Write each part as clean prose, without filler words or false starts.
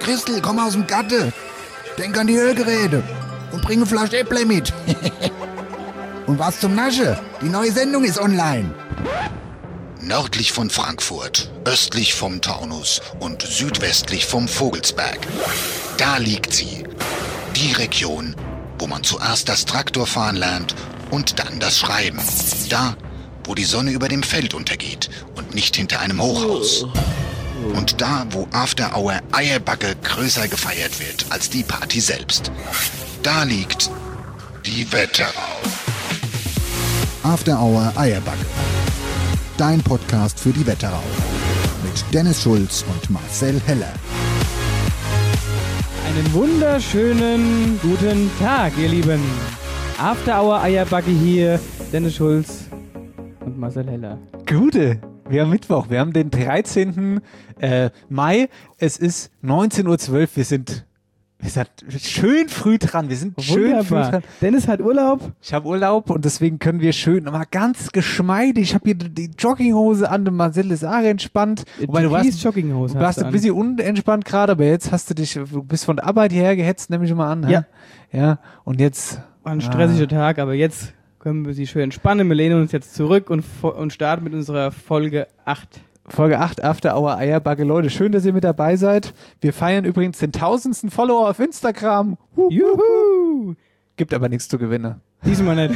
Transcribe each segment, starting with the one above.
Christel, komm aus dem Gatte. Denk an die Ölgeräte und bring eine Flasche Äpple mit. Und was zum Nasche? Die neue Sendung ist online. Nördlich von Frankfurt, östlich vom Taunus und südwestlich vom Vogelsberg. Da liegt sie. Die Region, wo man zuerst das Traktorfahren lernt und dann das Schreiben. Da, wo die Sonne über dem Feld untergeht und nicht hinter einem Hochhaus. Und da, wo After Hour Eierbacke größer gefeiert wird als die Party selbst. Da liegt die Wetterau. After Hour Eierbacke. Dein Podcast für die Wetterau. Mit Dennis Schulz und Marcel Heller. Einen wunderschönen guten Tag, ihr Lieben. After Hour Eierbacke hier, Dennis Schulz und Marcel Heller. Gute. Wir haben Mittwoch, wir haben den 13. Mai, es ist 19:12 Uhr, wir sind schön früh dran, schön früh dran. Dennis hat Urlaub. Ich habe Urlaub und deswegen können wir schön, aber ganz geschmeidig, ich habe hier die Jogginghose an, der Marcel ist auch entspannt. Wobei, du warst ein bisschen unentspannt gerade, aber jetzt du bist von der Arbeit hierher gehetzt, nehme ich mal an. Ja. Ja, und jetzt... War ein stressiger Tag, aber jetzt können wir sie schön entspannen. Wir lehnen uns jetzt zurück und starten mit unserer Folge 8. Folge 8, After Hour Eierbacke. Leute, schön, dass ihr mit dabei seid. Wir feiern übrigens den 1000. Follower auf Instagram. Juhu! Gibt aber nichts zu gewinnen. Diesmal nicht.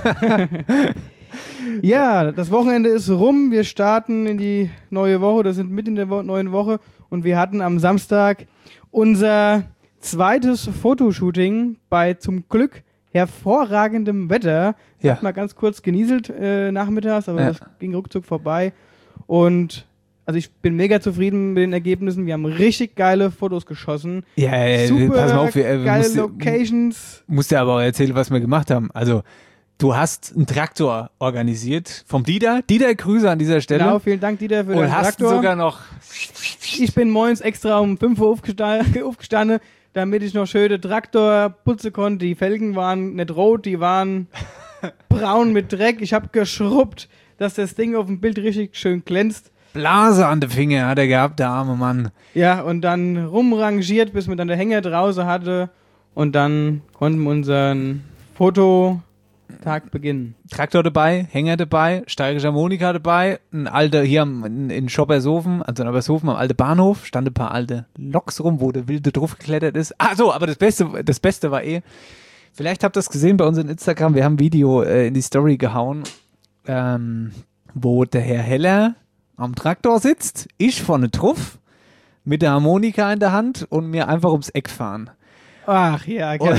Ja, das Wochenende ist rum. Wir starten in die neue Woche. Das sind mitten in der neuen Woche. Und wir hatten am Samstag unser zweites Fotoshooting bei zum Glück hervorragendem Wetter. Ja. Hat mal ganz kurz genieselt nachmittags, aber das ging ruckzuck vorbei. Und also ich bin mega zufrieden mit den Ergebnissen. Wir haben richtig geile Fotos geschossen. Ja, super pass mal auf, geile Locations. Musst dir aber auch erzählen, was wir gemacht haben. Also, du hast einen Traktor organisiert vom Dieter. Dieter, Grüße an dieser Stelle. Genau, vielen Dank, Dieter, für den Traktor. Und hast sogar noch... Ich bin morgens extra um 5 Uhr aufgestanden, damit ich noch schön den Traktor putzen konnte. Die Felgen waren nicht rot, die waren braun mit Dreck. Ich habe geschrubbt, dass das Ding auf dem Bild richtig schön glänzt. Blase an den Finger hat er gehabt, der arme Mann. Ja, und dann rumrangiert, bis man dann den Hänger draußen hatte. Und dann konnten wir unseren Fototag beginnen. Traktor dabei, Hänger dabei, steirische Harmonika dabei, ein alter, hier in Schoppershofen, also in Schoppershofen am alten Bahnhof, standen ein paar alte Loks rum, wo der Wilde drauf geklettert ist. Ach so, aber das Beste war vielleicht habt ihr es gesehen bei uns in Instagram, wir haben ein Video in die Story gehauen, wo der Herr Heller am Traktor sitzt, ich vorne drauf, mit der Harmonika in der Hand und mir einfach ums Eck fahren. Ach ja, geil.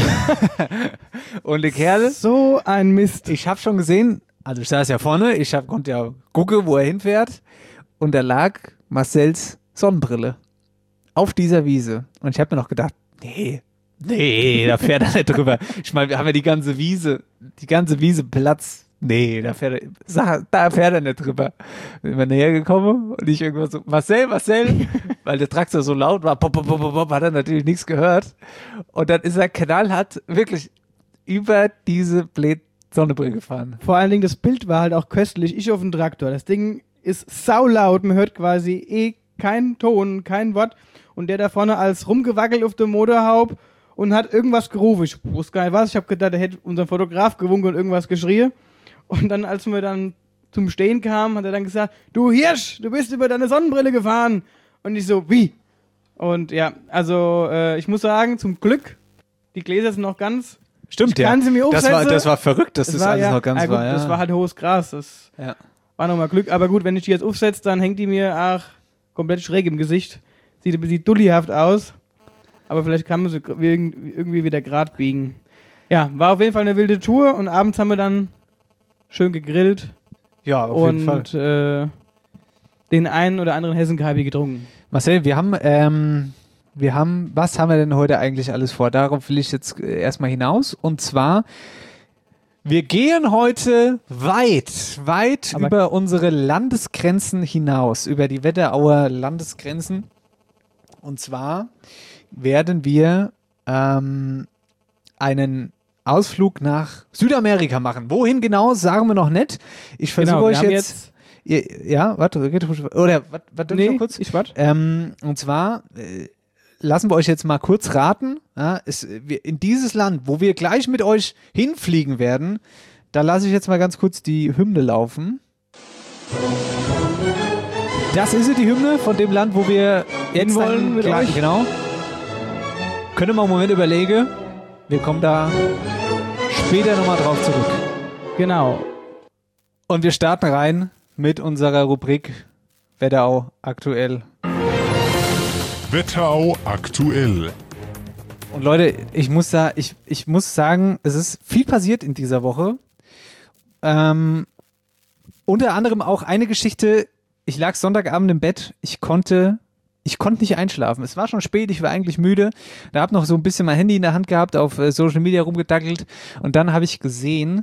Und der Kerl... So ein Mist. Ich habe schon gesehen, also ich saß ja vorne, konnte ja gucken, wo er hinfährt und da lag Marcells Sonnenbrille auf dieser Wiese. Und ich habe mir noch gedacht, nee, da fährt er nicht drüber. Ich meine, wir haben ja die ganze Wiese Platz. Nee, da fährt er nicht drüber. Bin wir näher gekommen und ich irgendwas so, Marcel, weil der Traktor so laut war, pop, hat er natürlich nichts gehört. Und dann ist er knallhart wirklich über diese blöde Sonnenbrille gefahren. Vor allen Dingen, das Bild war halt auch köstlich. Ich auf dem Traktor. Das Ding ist saulaut, man hört quasi keinen Ton, kein Wort. Und der da vorne als rumgewackelt auf dem Motorhaube und hat irgendwas gerufen. Ich wusste gar nicht was. Ich habe gedacht, er hätte unseren Fotograf gewunken und irgendwas geschrien. Und dann, als wir dann zum Stehen kamen, hat er dann gesagt, du Hirsch, du bist über deine Sonnenbrille gefahren. Und ich so, wie? Und ja, also ich muss sagen, zum Glück, die Gläser sind noch ganz. Stimmt, ich kann sie mir aufsetzen. Das war verrückt, dass das alles noch ganz war. Ja. Das war halt hohes Gras, das war nochmal Glück. Aber gut, wenn ich die jetzt aufsetze, dann hängt die mir komplett schräg im Gesicht. Sieht dullihaft aus. Aber vielleicht kann man sie irgendwie wieder gerade biegen. Ja, war auf jeden Fall eine wilde Tour und abends haben wir dann schön gegrillt. Ja, auf jeden Fall. Und den einen oder anderen Hessenkalbi getrunken. Marcel, was haben wir denn heute eigentlich alles vor? Darauf will ich jetzt erstmal hinaus. Und zwar, wir gehen heute weit über unsere Landesgrenzen hinaus, über die Wetterauer Landesgrenzen. Und zwar werden wir einen Ausflug nach Südamerika machen. Wohin genau, sagen wir noch nicht. Ich versuche euch jetzt... Ja, warte, oder was noch kurz? Ich warte. Und zwar lassen wir euch jetzt mal kurz raten. Ja, in dieses Land, wo wir gleich mit euch hinfliegen werden, da lasse ich jetzt mal ganz kurz die Hymne laufen. Das ist sie, die Hymne von dem Land, wo wir jetzt wollen mit euch. Genau. Können wir mal einen Moment überlegen. Wir kommen da später nochmal drauf zurück. Genau. Und wir starten rein mit unserer Rubrik Wetterau aktuell. Wetterau aktuell. Und Leute, ich muss sagen, es ist viel passiert in dieser Woche. Unter anderem auch eine Geschichte, ich lag Sonntagabend im Bett, ich konnte nicht einschlafen. Es war schon spät, ich war eigentlich müde. Da habe noch so ein bisschen mein Handy in der Hand gehabt, auf Social Media rumgedackelt und dann habe ich gesehen,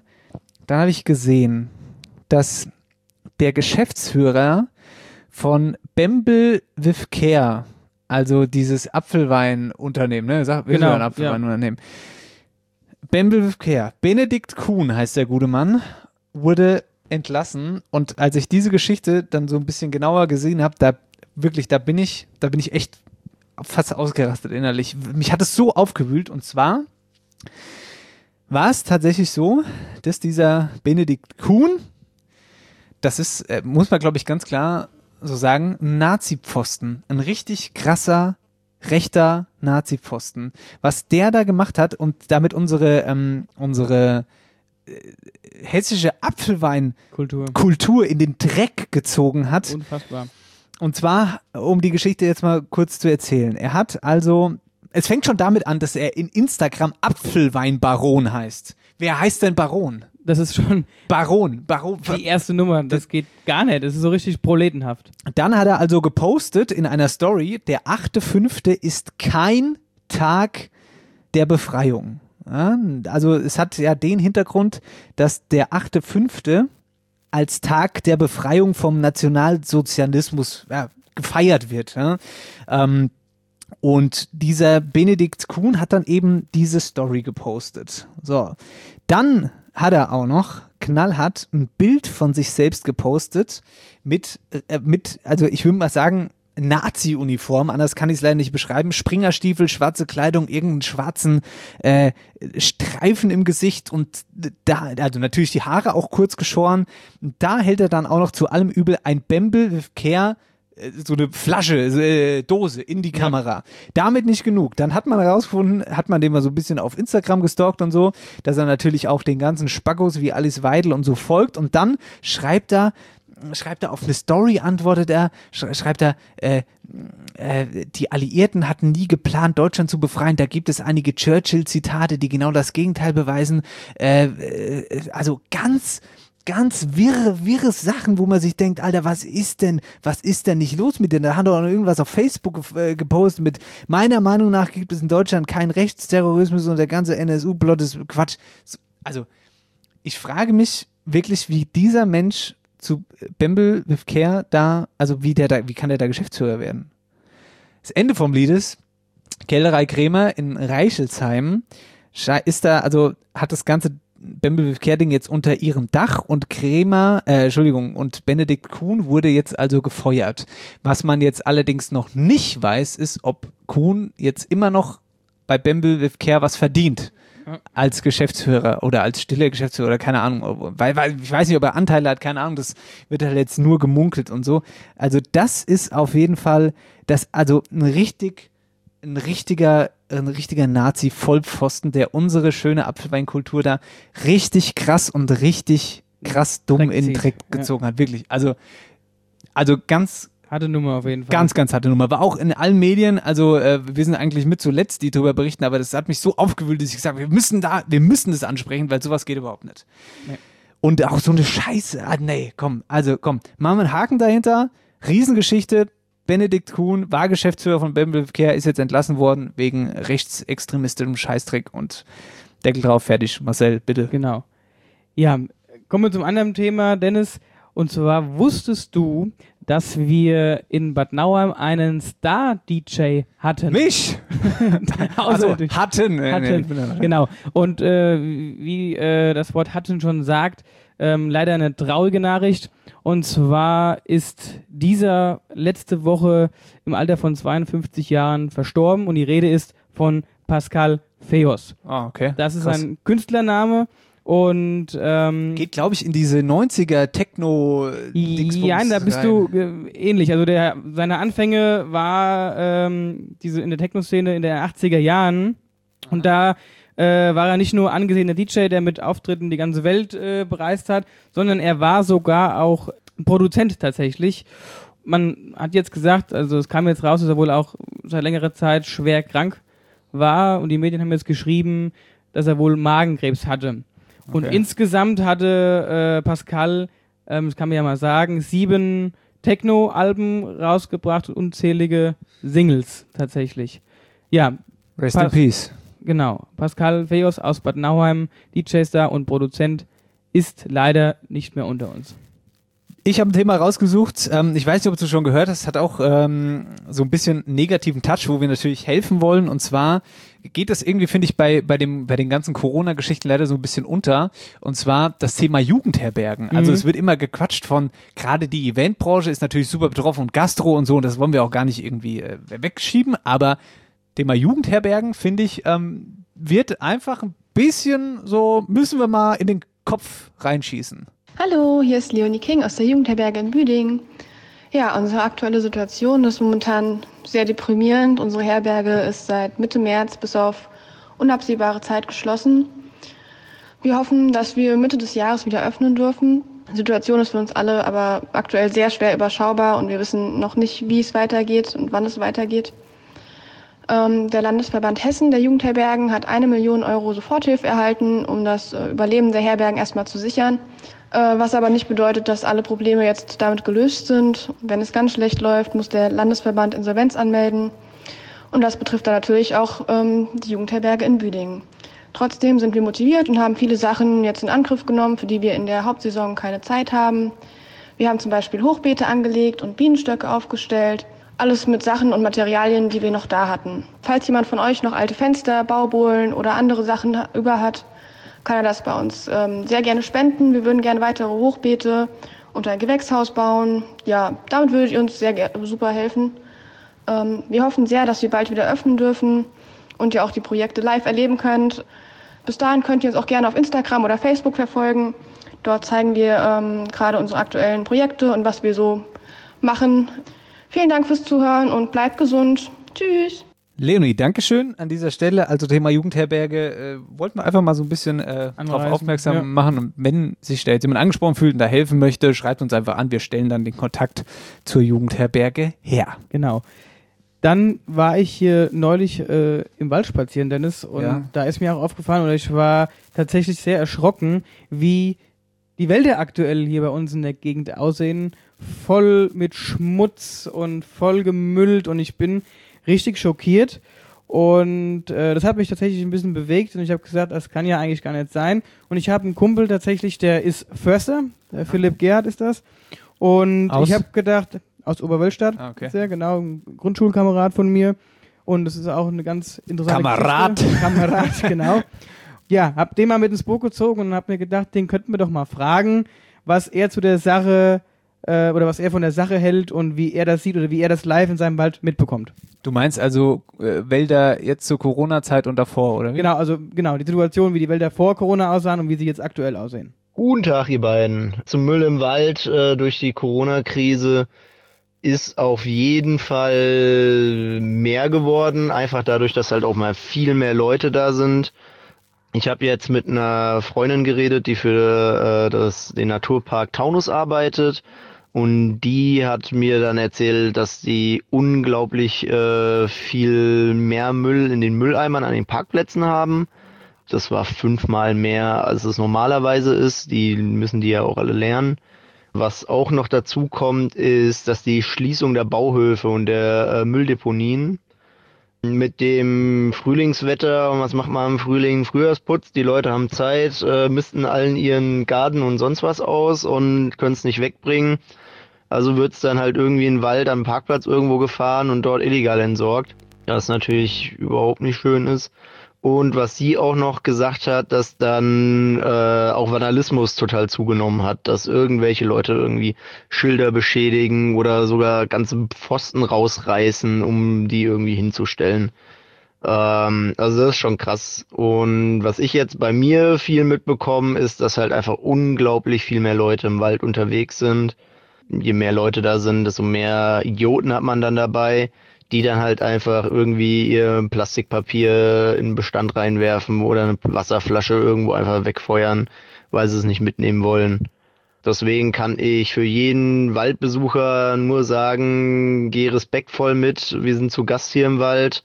dass der Geschäftsführer von Bembel with Care, also dieses Apfelweinunternehmen, ne? Wir sind ein Apfelweinunternehmen. Bembel with Care, Benedikt Kuhn heißt der gute Mann, wurde entlassen und als ich diese Geschichte dann so ein bisschen genauer gesehen habe, da bin ich echt fast ausgerastet innerlich. Mich hat es so aufgewühlt und zwar war es tatsächlich so, dass dieser Benedikt Kuhn, das ist, muss man glaube ich ganz klar so sagen, ein Nazi-Pfosten, ein richtig krasser rechter Nazi-Pfosten. Was der da gemacht hat und damit unsere hessische Apfelweinkultur in den Dreck gezogen hat. Unfassbar. Und zwar, um die Geschichte jetzt mal kurz zu erzählen. Er hat also, es fängt schon damit an, dass er in Instagram Apfelweinbaron heißt. Wer heißt denn Baron? Das ist schon Baron. die erste Nummer. Das geht gar nicht. Das ist so richtig proletenhaft. Dann hat er also gepostet in einer Story, der 8.5. ist kein Tag der Befreiung. Ja, also es hat ja den Hintergrund, dass der 8.5. als Tag der Befreiung vom Nationalsozialismus gefeiert wird. Ja. Und dieser Benedikt Kuhn hat dann eben diese Story gepostet. So, dann hat er auch noch knallhart ein Bild von sich selbst gepostet mit also ich würde mal sagen, Nazi-Uniform, anders kann ich es leider nicht beschreiben, Springerstiefel, schwarze Kleidung, irgendeinen schwarzen Streifen im Gesicht und da, also natürlich die Haare auch kurz geschoren. Da hält er dann auch noch zu allem Übel ein Bembel with Care, so eine Flasche, Dose in die Kamera. Damit nicht genug. Dann hat man herausgefunden, hat man den mal so ein bisschen auf Instagram gestalkt und so, dass er natürlich auch den ganzen Spackos wie Alice Weidel und so folgt und dann schreibt er auf eine Story, antwortet er, schreibt er, die Alliierten hatten nie geplant, Deutschland zu befreien. Da gibt es einige Churchill-Zitate, die genau das Gegenteil beweisen. Also ganz wirre Sachen, wo man sich denkt, Alter, was ist denn nicht los mit denen? Da hat er auch irgendwas auf Facebook gepostet mit, meiner Meinung nach gibt es in Deutschland keinen Rechtsterrorismus und der ganze NSU-Plot ist Quatsch. Also, ich frage mich wirklich, wie dieser Mensch zu Bembel with Care da, also wie kann der da Geschäftsführer werden? Das Ende vom Lied ist, Kellerei Krämer in Reichelsheim hat das ganze Bembel with Care Ding jetzt unter ihrem Dach und und Benedikt Kuhn wurde jetzt also gefeuert. Was man jetzt allerdings noch nicht weiß, ist, ob Kuhn jetzt immer noch bei Bembel with Care was verdient. Als Geschäftsführer oder als stiller Geschäftsführer oder keine Ahnung, weil ich weiß nicht, ob er Anteile hat, keine Ahnung, das wird halt jetzt nur gemunkelt und so. Also das ist auf jeden Fall ein richtiger Nazi-Vollpfosten, der unsere schöne Apfelweinkultur da richtig krass und richtig krass dumm in den Dreck gezogen hat, wirklich. Also ganz harte Nummer auf jeden Fall. Ganz, ganz harte Nummer. War auch in allen Medien, also wir sind eigentlich mit zuletzt, die darüber berichten, aber das hat mich so aufgewühlt, dass ich gesagt habe, wir müssen das ansprechen, weil sowas geht überhaupt nicht. Nee. Und auch so eine Scheiße, machen wir einen Haken dahinter, Riesengeschichte, Benedikt Kuhn war Geschäftsführer von Bembel with Care, ist jetzt entlassen worden wegen rechtsextremistischem Scheißdreck und Deckel drauf, fertig. Marcel, bitte. Genau. Ja, kommen wir zum anderen Thema, Dennis, und zwar wusstest du, dass wir in Bad Nauheim einen Star-DJ hatten. Mich? Also hatten. Genau. Und wie das Wort hatten schon sagt, leider eine traurige Nachricht. Und zwar ist dieser letzte Woche im Alter von 52 Jahren verstorben und die Rede ist von Pascal Feos. Ah, okay. Das ist Krass. ein Künstlername und Geht, glaube ich, in diese 90er Techno ja, da bist du ähnlich. Also seine Anfänge war in der Techno-Szene in den 80er Jahren und da war er nicht nur angesehener DJ, der mit Auftritten die ganze Welt bereist hat, sondern er war sogar auch Produzent tatsächlich. Man hat jetzt gesagt, also es kam jetzt raus, dass er wohl auch seit längerer Zeit schwer krank war und die Medien haben jetzt geschrieben, dass er wohl Magenkrebs hatte. Und insgesamt hatte Pascal, das kann man ja mal sagen, 7 Techno-Alben rausgebracht und unzählige Singles tatsächlich. Ja. Rest in Peace. Genau. Pascal Feos aus Bad Nauheim, DJ-Star und Produzent, ist leider nicht mehr unter uns. Ich habe ein Thema rausgesucht. Ich weiß nicht, ob du schon gehört hast. Hat auch so ein bisschen negativen Touch, wo wir natürlich helfen wollen. Und zwar geht das irgendwie, finde ich, bei den ganzen Corona-Geschichten leider so ein bisschen unter. Und zwar das Thema Jugendherbergen. Also es wird immer gequatscht von, gerade die Eventbranche ist natürlich super betroffen und Gastro und so. Und das wollen wir auch gar nicht irgendwie wegschieben. Aber Thema Jugendherbergen, finde ich, wird einfach ein bisschen so, müssen wir mal in den Kopf reinschießen. Hallo, hier ist Leonie King aus der Jugendherberge in Büdingen. Ja, unsere aktuelle Situation ist momentan sehr deprimierend. Unsere Herberge ist seit Mitte März bis auf unabsehbare Zeit geschlossen. Wir hoffen, dass wir Mitte des Jahres wieder öffnen dürfen. Die Situation ist für uns alle aber aktuell sehr schwer überschaubar und wir wissen noch nicht, wie es weitergeht und wann es weitergeht. Der Landesverband Hessen der Jugendherbergen hat 1 Million Euro Soforthilfe erhalten, um das Überleben der Herbergen erstmal zu sichern. Was aber nicht bedeutet, dass alle Probleme jetzt damit gelöst sind. Wenn es ganz schlecht läuft, muss der Landesverband Insolvenz anmelden. Und das betrifft dann natürlich auch die Jugendherberge in Büdingen. Trotzdem sind wir motiviert und haben viele Sachen jetzt in Angriff genommen, für die wir in der Hauptsaison keine Zeit haben. Wir haben zum Beispiel Hochbeete angelegt und Bienenstöcke aufgestellt. Alles mit Sachen und Materialien, die wir noch da hatten. Falls jemand von euch noch alte Fenster, Baubohlen oder andere Sachen über hat, kann er das bei uns sehr gerne spenden. Wir würden gerne weitere Hochbeete und ein Gewächshaus bauen. Ja, damit würdet ihr uns super helfen. Wir hoffen sehr, dass wir bald wieder öffnen dürfen und ihr auch die Projekte live erleben könnt. Bis dahin könnt ihr uns auch gerne auf Instagram oder Facebook verfolgen. Dort zeigen wir gerade unsere aktuellen Projekte und was wir so machen. Vielen Dank fürs Zuhören und bleibt gesund. Tschüss. Leonie, Dankeschön an dieser Stelle. Also Thema Jugendherberge, wollten wir einfach mal so ein bisschen darauf aufmerksam machen. Und wenn sich da jetzt jemand angesprochen fühlt und da helfen möchte, schreibt uns einfach an. Wir stellen dann den Kontakt zur Jugendherberge her. Genau. Dann war ich hier neulich im Wald spazieren, Dennis, und da ist mir auch aufgefallen, oder ich war tatsächlich sehr erschrocken, wie die Wälder aktuell hier bei uns in der Gegend aussehen. Voll mit Schmutz und voll gemüllt und ich bin richtig schockiert und das hat mich tatsächlich ein bisschen bewegt und ich habe gesagt, das kann ja eigentlich gar nicht sein und ich habe einen Kumpel tatsächlich, der ist Förster, der Philipp Gerhardt ist das und ich habe gedacht, aus Oberwölstadt, sehr genau, ein Grundschulkamerad von mir und das ist auch eine ganz interessante Kamerad, genau. Ja, hab den mal mit ins Boot gezogen und hab mir gedacht, den könnten wir doch mal fragen, was er zu der Sache oder was er von der Sache hält und wie er das sieht oder wie er das live in seinem Wald mitbekommt. Du meinst also Wälder jetzt zur Corona-Zeit und davor, oder wie? Genau, also die Situation, wie die Wälder vor Corona aussahen und wie sie jetzt aktuell aussehen. Guten Tag, ihr beiden. Zum Müll im Wald durch die Corona-Krise ist auf jeden Fall mehr geworden, einfach dadurch, dass halt auch mal viel mehr Leute da sind. Ich habe jetzt mit einer Freundin geredet, die für den Naturpark Taunus arbeitet. Und die hat mir dann erzählt, dass die unglaublich viel mehr Müll in den Mülleimern an den Parkplätzen haben. Das war 5-mal mehr, als es normalerweise ist. Die müssen die ja auch alle lernen. Was auch noch dazu kommt, ist, dass die Schließung der Bauhöfe und der Mülldeponien mit dem Frühlingswetter, und was macht man im Frühling? Frühjahrsputz, die Leute haben Zeit, missten allen ihren Garten und sonst was aus und können es nicht wegbringen. Also wird's dann halt irgendwie in den Wald am Parkplatz irgendwo gefahren und dort illegal entsorgt, was natürlich überhaupt nicht schön ist. Und was sie auch noch gesagt hat, dass dann auch Vandalismus total zugenommen hat, dass irgendwelche Leute irgendwie Schilder beschädigen oder sogar ganze Pfosten rausreißen, um die irgendwie hinzustellen. Also das ist schon krass. Und was ich jetzt bei mir viel mitbekomme, ist, dass halt einfach unglaublich viel mehr Leute im Wald unterwegs sind. Je mehr Leute da sind, desto mehr Idioten hat man dann dabei, die dann halt einfach irgendwie ihr Plastikpapier in den Bestand reinwerfen oder eine Wasserflasche irgendwo einfach wegfeuern, weil sie es nicht mitnehmen wollen. Deswegen kann ich für jeden Waldbesucher nur sagen, geh respektvoll mit, wir sind zu Gast hier im Wald.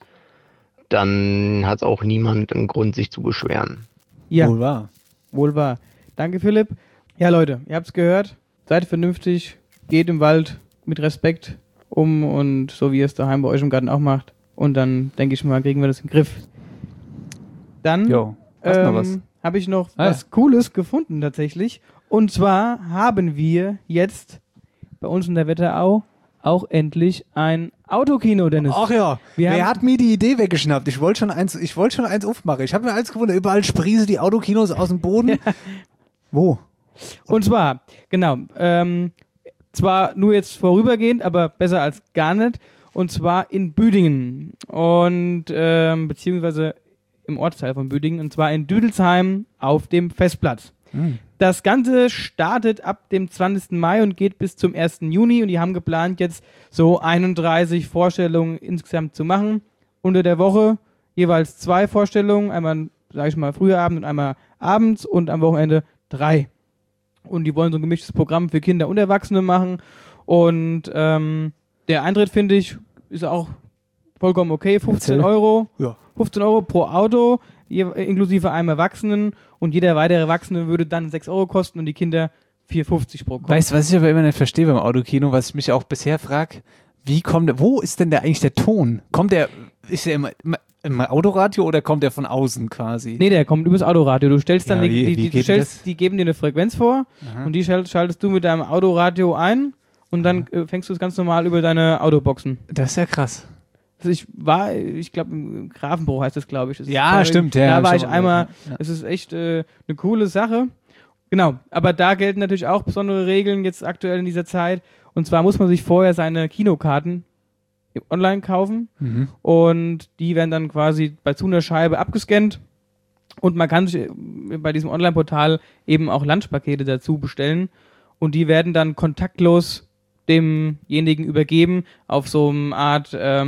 Dann hat auch niemand einen Grund, sich zu beschweren. Ja, Wohl wahr. wohl wahr. Danke, Philipp. Ja, Leute, ihr habt's gehört. Seid vernünftig, geht im Wald mit Respekt um und so wie ihr es daheim bei euch im Garten auch macht. Und dann, denke ich mal, kriegen wir das in den Griff. Dann habe ich noch was Cooles gefunden tatsächlich. Und zwar haben wir jetzt bei uns in der Wetterau auch endlich ein Autokino, Dennis. Ach ja, Wir wer haben- hat mir die Idee weggeschnappt? Ich wollte schon eins aufmachen. Ich habe mir eins gefunden, überall sprießen die Autokinos aus dem Boden. Wo? Und zwar, genau, zwar nur jetzt vorübergehend, aber besser als gar nicht. Und zwar in Büdingen. Und, beziehungsweise im Ortsteil von Büdingen. Und zwar in Düdelsheim auf dem Festplatz. Das Ganze startet ab dem 20. Mai und geht bis zum 1. Juni. Und die haben geplant, jetzt so 31 Vorstellungen insgesamt zu machen. Unter der Woche jeweils 2 Vorstellungen. Einmal, sage ich mal, früher Abend und einmal abends. Und am Wochenende 3. Und die wollen so ein gemischtes Programm für Kinder und Erwachsene machen. Und der Eintritt, finde ich, ist auch vollkommen okay. 15 Euro. Ja. 15 Euro pro Auto, inklusive einem Erwachsenen. Und jeder weitere Erwachsene würde dann 6 Euro kosten und die Kinder 4,50 pro Kopf. Weißt du, was ich aber immer nicht verstehe beim Autokino, was ich mich auch bisher frage, wo ist denn eigentlich der Ton? Ist der im Autoradio oder kommt der von außen quasi? Nee, der kommt übers Autoradio. Du stellst dann, Ja, wie geht das? die geben dir eine Frequenz vor und die schaltest du mit deinem Autoradio ein und dann fängst du es ganz normal über deine Autoboxen. Das ist ja krass. Also ich glaube, im Grafenbruch heißt das, glaube ich. Das Ja, stimmt, ja. Da war schon ich mal einmal, gehört, ja. es ist echt eine coole Sache. Genau, aber da gelten natürlich auch besondere Regeln jetzt aktuell in dieser Zeit. Und zwar muss man sich vorher seine Kinokarten online kaufen und die werden dann quasi bei zu einer Scheibe abgescannt und man kann sich bei diesem Online-Portal eben auch Lunchpakete dazu bestellen und die werden dann kontaktlos demjenigen übergeben auf so eine Art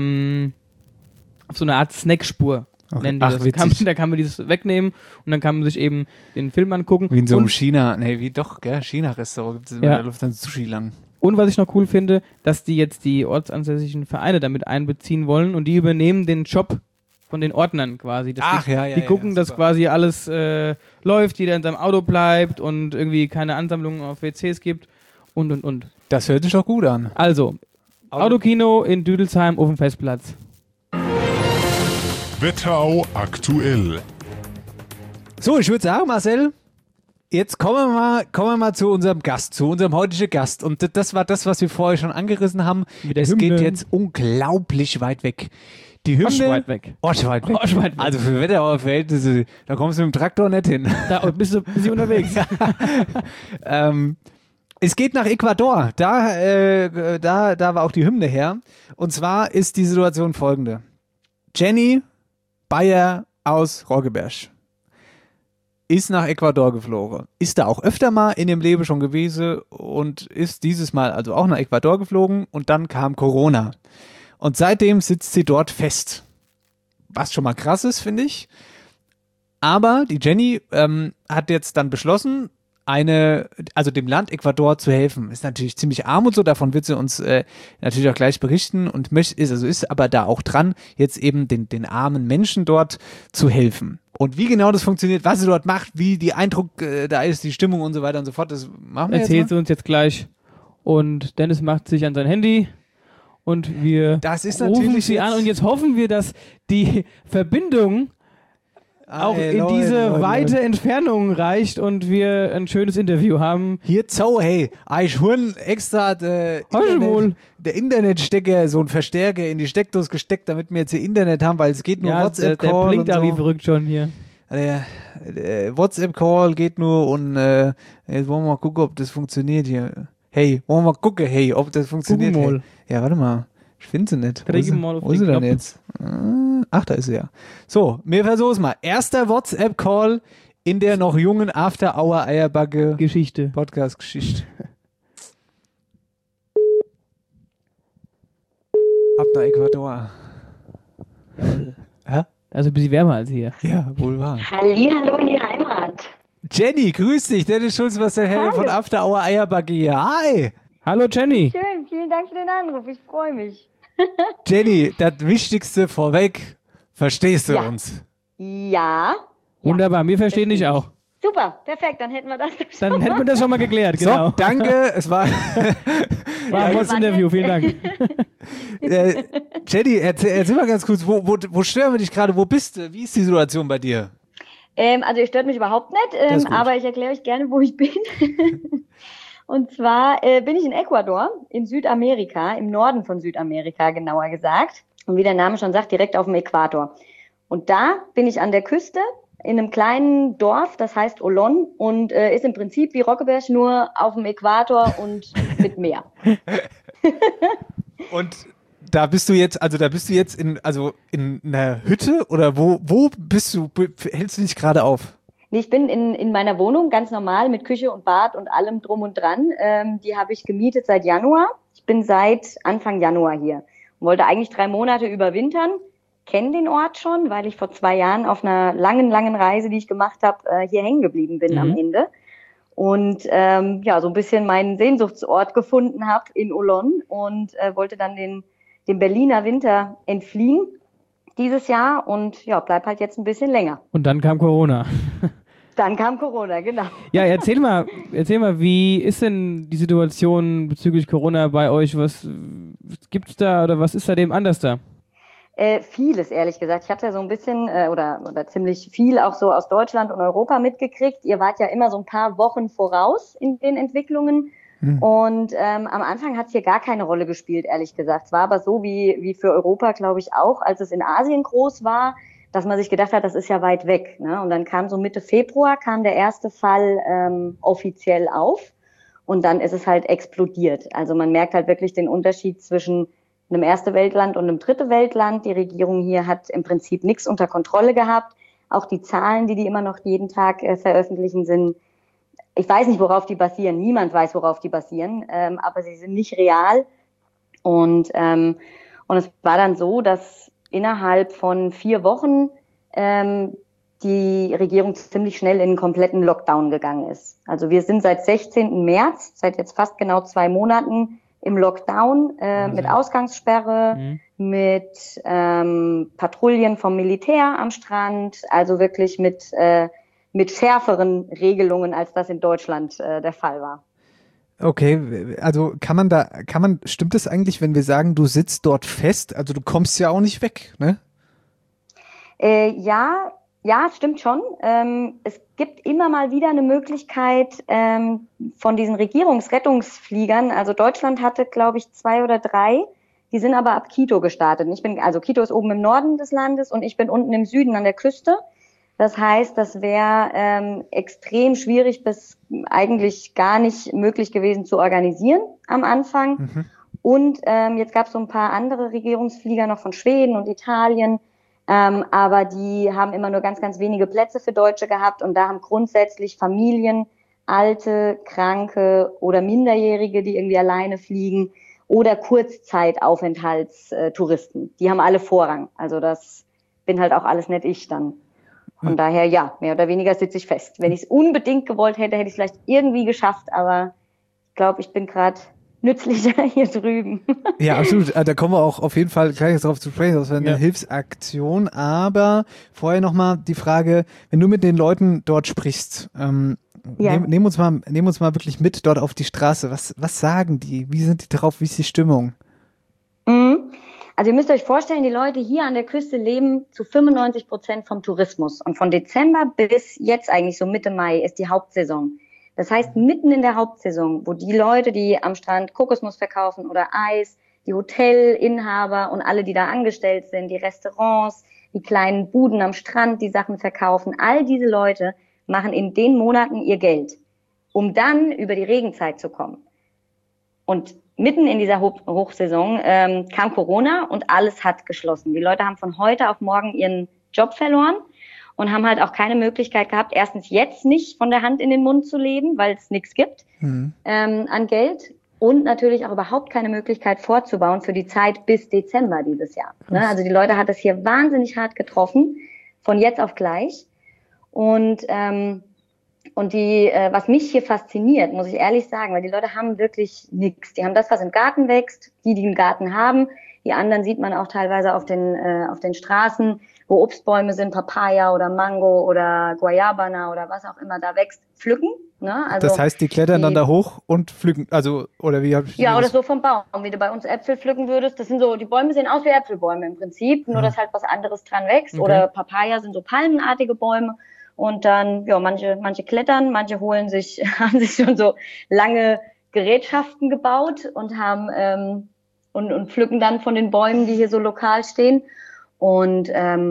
Snackspur. Okay. Nennen die Ach, das. witzig. Da kann man dieses wegnehmen und dann kann man sich eben den Film angucken. Wie in so einem Und- China-Restaurant gibt es immer, Ja. da läuft dann Sushi lang. Und was ich noch cool finde, dass die jetzt die ortsansässigen Vereine damit einbeziehen wollen und die übernehmen den Job von den Ordnern quasi. Dass die gucken, dass super. quasi alles läuft, jeder in seinem Auto bleibt und irgendwie keine Ansammlungen auf WCs gibt und. Das hört sich doch gut an. Also, Autokino in Düdelsheim auf dem Festplatz. Wetterau aktuell. So, ich würde sagen, Marcel, jetzt kommen wir mal zu unserem Gast, zu unserem heutigen Gast. Und das war das, was wir vorher schon angerissen haben. Mit der Es Hymne. geht jetzt unglaublich weit weg. Die Hymne... Arschweit weg. Arschweit weg. Arschweit weg. Also für Wetterauer Verhältnisse, da kommst du mit dem Traktor nicht hin. Da bist du unterwegs. Es geht nach Ecuador. Da war auch die Hymne her. Und zwar ist die Situation folgende. Jenny Bayer aus Roggeberg ist nach Ecuador geflogen. Ist da auch öfter mal in ihrem Leben schon gewesen und ist dieses Mal also auch nach Ecuador geflogen und dann kam Corona. Und seitdem sitzt sie dort fest. Was schon mal krass ist, finde ich. Aber die Jenny hat jetzt dann beschlossen, dem Land Ecuador zu helfen. Ist natürlich ziemlich arm und so, davon wird sie uns natürlich auch gleich berichten und ist aber da auch dran, jetzt eben den armen Menschen dort zu helfen. Und wie genau das funktioniert, was sie dort macht, wie die Eindruck da ist, die Stimmung und so weiter und so fort, das machen wir Erzählt jetzt sie uns jetzt gleich. Und Dennis macht sich an sein Handy und wir Das ist rufen natürlich sie jetzt- an und jetzt hoffen wir, dass die Verbindung auch in diese weite Entfernung reicht und wir ein schönes Interview haben. Hier, hey, ich hol extra der Internetstecker, so ein Verstärker in die Steckdose gesteckt, damit wir jetzt hier Internet haben, weil es geht nur WhatsApp-Call. Der blinkt und da so. wie verrückt schon hier. Der WhatsApp-Call geht nur und jetzt wollen wir mal gucken, ob das funktioniert hier. Hey, wollen wir mal gucken, ob das funktioniert. Gucken mal. Hey. Ja, warte mal. Ich finde sie nicht. Wo ist sie denn jetzt? Ach, da ist sie ja. So, wir versuchen es mal. Erster WhatsApp-Call in der noch jungen After-Hour-Eierbacke Geschichte. Podcast-Geschichte. Ab nach Ecuador. Hä? Also ein bisschen wärmer als hier. Ja, wohl wahr. Hallihallo in die Heimat. Jenny, grüß dich. Dennis Schulz, was der Herr von After Hour Eierbacke hier. Hi. Hallo Jenny. Schön, vielen Dank für den Anruf. Ich freue mich. Jenny, das Wichtigste vorweg. Verstehst du uns? Ja. Wunderbar, wir verstehen dich auch. Super, perfekt, dann hätten wir das Dann hätten wir das schon mal geklärt, genau. So, danke. Es war ein gutes Interview, vielen Dank. Jenny, erzähl mal ganz kurz, wo stören wir dich gerade? Wo bist du? Wie ist die Situation bei dir? Also ihr stört mich überhaupt nicht, aber ich erkläre euch gerne, wo ich bin. Und zwar bin ich in Ecuador, in Südamerika, im Norden von Südamerika genauer gesagt. Und wie der Name schon sagt, direkt auf dem Äquator. Und da bin ich an der Küste in einem kleinen Dorf, das heißt Olón und ist im Prinzip wie Roggeberg nur auf dem Äquator und mit Meer. Und da bist du jetzt in einer Hütte oder wo bist du, hältst du dich gerade auf? Nee, ich bin in meiner Wohnung ganz normal mit Küche und Bad und allem drum und dran. Die habe ich gemietet seit Januar. Ich bin seit Anfang Januar hier und wollte eigentlich 3 Monate überwintern. Kenne den Ort schon, weil ich vor 2 Jahren auf einer langen Reise, die ich gemacht habe, hier hängen geblieben bin am Ende. Und so ein bisschen meinen Sehnsuchtsort gefunden habe in Olón und wollte dann den Berliner Winter entfliehen dieses Jahr und bleib halt jetzt ein bisschen länger. Und dann kam Corona. Dann kam Corona, genau. Ja, erzähl mal, wie ist denn die Situation bezüglich Corona bei euch? Was gibt's da oder was ist seitdem anders da? Vieles, ehrlich gesagt. Ich hatte so ein bisschen oder ziemlich viel auch so aus Deutschland und Europa mitgekriegt. Ihr wart ja immer so ein paar Wochen voraus in den Entwicklungen. Und am Anfang hat es hier gar keine Rolle gespielt, ehrlich gesagt. Es war aber so wie für Europa, glaube ich, auch, als es in Asien groß war, dass man sich gedacht hat, das ist ja weit weg. Ne? Und dann kam so Mitte Februar, kam der erste Fall offiziell auf. Und dann ist es halt explodiert. Also man merkt halt wirklich den Unterschied zwischen einem erste Weltland und einem dritte Weltland. Die Regierung hier hat im Prinzip nichts unter Kontrolle gehabt. Auch die Zahlen, die immer noch jeden Tag veröffentlichen, sind, ich weiß nicht, worauf die basieren. Niemand weiß, worauf die basieren, aber sie sind nicht real. Und es war dann so, dass innerhalb von 4 Wochen die Regierung ziemlich schnell in einen kompletten Lockdown gegangen ist. Also wir sind seit 16. März, seit jetzt fast genau 2 Monaten, im Lockdown mit Ausgangssperre, mit Patrouillen vom Militär am Strand, also wirklich mit schärferen Regelungen, als das in Deutschland der Fall war. Okay, also stimmt es eigentlich, wenn wir sagen, du sitzt dort fest? Also du kommst ja auch nicht weg, ne? Ja, stimmt schon. Es gibt immer mal wieder eine Möglichkeit von diesen Regierungsrettungsfliegern. Also Deutschland hatte, glaube ich, 2 oder 3. Die sind aber ab Quito gestartet. Quito ist oben im Norden des Landes und ich bin unten im Süden an der Küste. Das heißt, das wäre extrem schwierig bis eigentlich gar nicht möglich gewesen zu organisieren am Anfang. Und jetzt gab es so ein paar andere Regierungsflieger noch von Schweden und Italien. Aber die haben immer nur ganz, ganz wenige Plätze für Deutsche gehabt und da haben grundsätzlich Familien, Alte, Kranke oder Minderjährige, die irgendwie alleine fliegen oder Kurzzeitaufenthaltstouristen. Die haben alle Vorrang. Also das bin halt auch alles nicht ich dann. Von daher, ja, mehr oder weniger sitze ich fest. Wenn ich es unbedingt gewollt hätte, hätte ich es vielleicht irgendwie geschafft, aber ich glaube, ich bin gerade nützlicher hier drüben. Ja, absolut. Da kommen wir auch auf jeden Fall gleich darauf zu sprechen. Das wäre eine Hilfsaktion. Aber vorher nochmal die Frage, wenn du mit den Leuten dort sprichst, nehmen uns mal wirklich mit dort auf die Straße. Was sagen die? Wie sind die drauf? Wie ist die Stimmung? Also ihr müsst euch vorstellen, die Leute hier an der Küste leben zu 95% vom Tourismus. Und von Dezember bis jetzt eigentlich so Mitte Mai ist die Hauptsaison. Das heißt, mitten in der Hauptsaison, wo die Leute, die am Strand Kokosnuss verkaufen oder Eis, die Hotelinhaber und alle, die da angestellt sind, die Restaurants, die kleinen Buden am Strand, die Sachen verkaufen, all diese Leute machen in den Monaten ihr Geld, um dann über die Regenzeit zu kommen. Und mitten in dieser Hochsaison kam Corona und alles hat geschlossen. Die Leute haben von heute auf morgen ihren Job verloren und haben halt auch keine Möglichkeit gehabt, erstens jetzt nicht von der Hand in den Mund zu leben, weil es nichts gibt an Geld und natürlich auch überhaupt keine Möglichkeit vorzubauen für die Zeit bis Dezember dieses Jahr. Ne? Also die Leute hat es hier wahnsinnig hart getroffen, von jetzt auf gleich. Und was mich hier fasziniert, muss ich ehrlich sagen, weil die Leute haben wirklich nichts. Die haben das, was im Garten wächst, die einen Garten haben. Die anderen sieht man auch teilweise auf den Straßen, wo Obstbäume sind, Papaya oder Mango oder Guayabana oder was auch immer da wächst, pflücken. Ne? Also das heißt, die klettern dann da hoch und pflücken, also, oder wie? Ja, oder so vom Baum, wie du bei uns Äpfel pflücken würdest. Das sind so, die Bäume sehen aus wie Äpfelbäume im Prinzip, nur dass halt was anderes dran wächst. Okay. Oder Papaya sind so palmenartige Bäume. Und dann, ja, manche klettern, manche haben sich schon so lange Gerätschaften gebaut und haben und pflücken dann von den Bäumen, die hier so lokal stehen. Und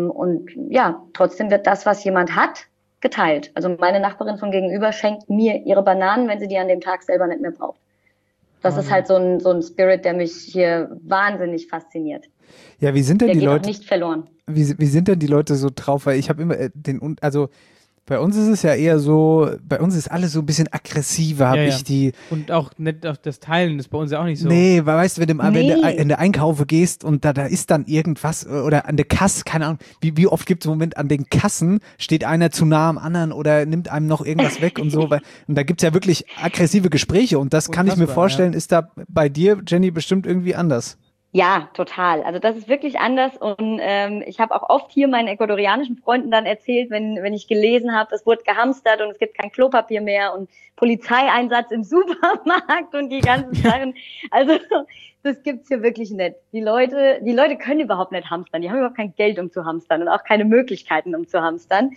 ja, trotzdem wird das, was jemand hat, geteilt. Also meine Nachbarin von gegenüber schenkt mir ihre Bananen, wenn sie die an dem Tag selber nicht mehr braucht. Das ist halt so ein Spirit, der mich hier wahnsinnig fasziniert. Ja, wie sind denn die Leute? Der geht auch nicht verloren. Wie sind denn die Leute so drauf? Weil ich habe immer also bei uns ist es ja eher so, bei uns ist alles so ein bisschen aggressiver, habe ich die. Und auch nicht auf das Teilen ist bei uns ja auch nicht so. Nee, weißt du, wenn du einkaufen gehst und da ist dann irgendwas oder an der Kasse, keine Ahnung, wie oft gibt es im Moment an den Kassen, steht einer zu nah am anderen oder nimmt einem noch irgendwas weg und so. Und da gibt es ja wirklich aggressive Gespräche und das kann ich mir vorstellen, ist da bei dir, Jenny, bestimmt irgendwie anders. Ja, total. Also das ist wirklich anders und ich habe auch oft hier meinen ecuadorianischen Freunden dann erzählt, wenn ich gelesen habe, es wurde gehamstert und es gibt kein Klopapier mehr und Polizeieinsatz im Supermarkt und die ganzen Sachen. Also das gibt's hier wirklich nicht. Die Leute können überhaupt nicht hamstern. Die haben überhaupt kein Geld, um zu hamstern und auch keine Möglichkeiten, um zu hamstern.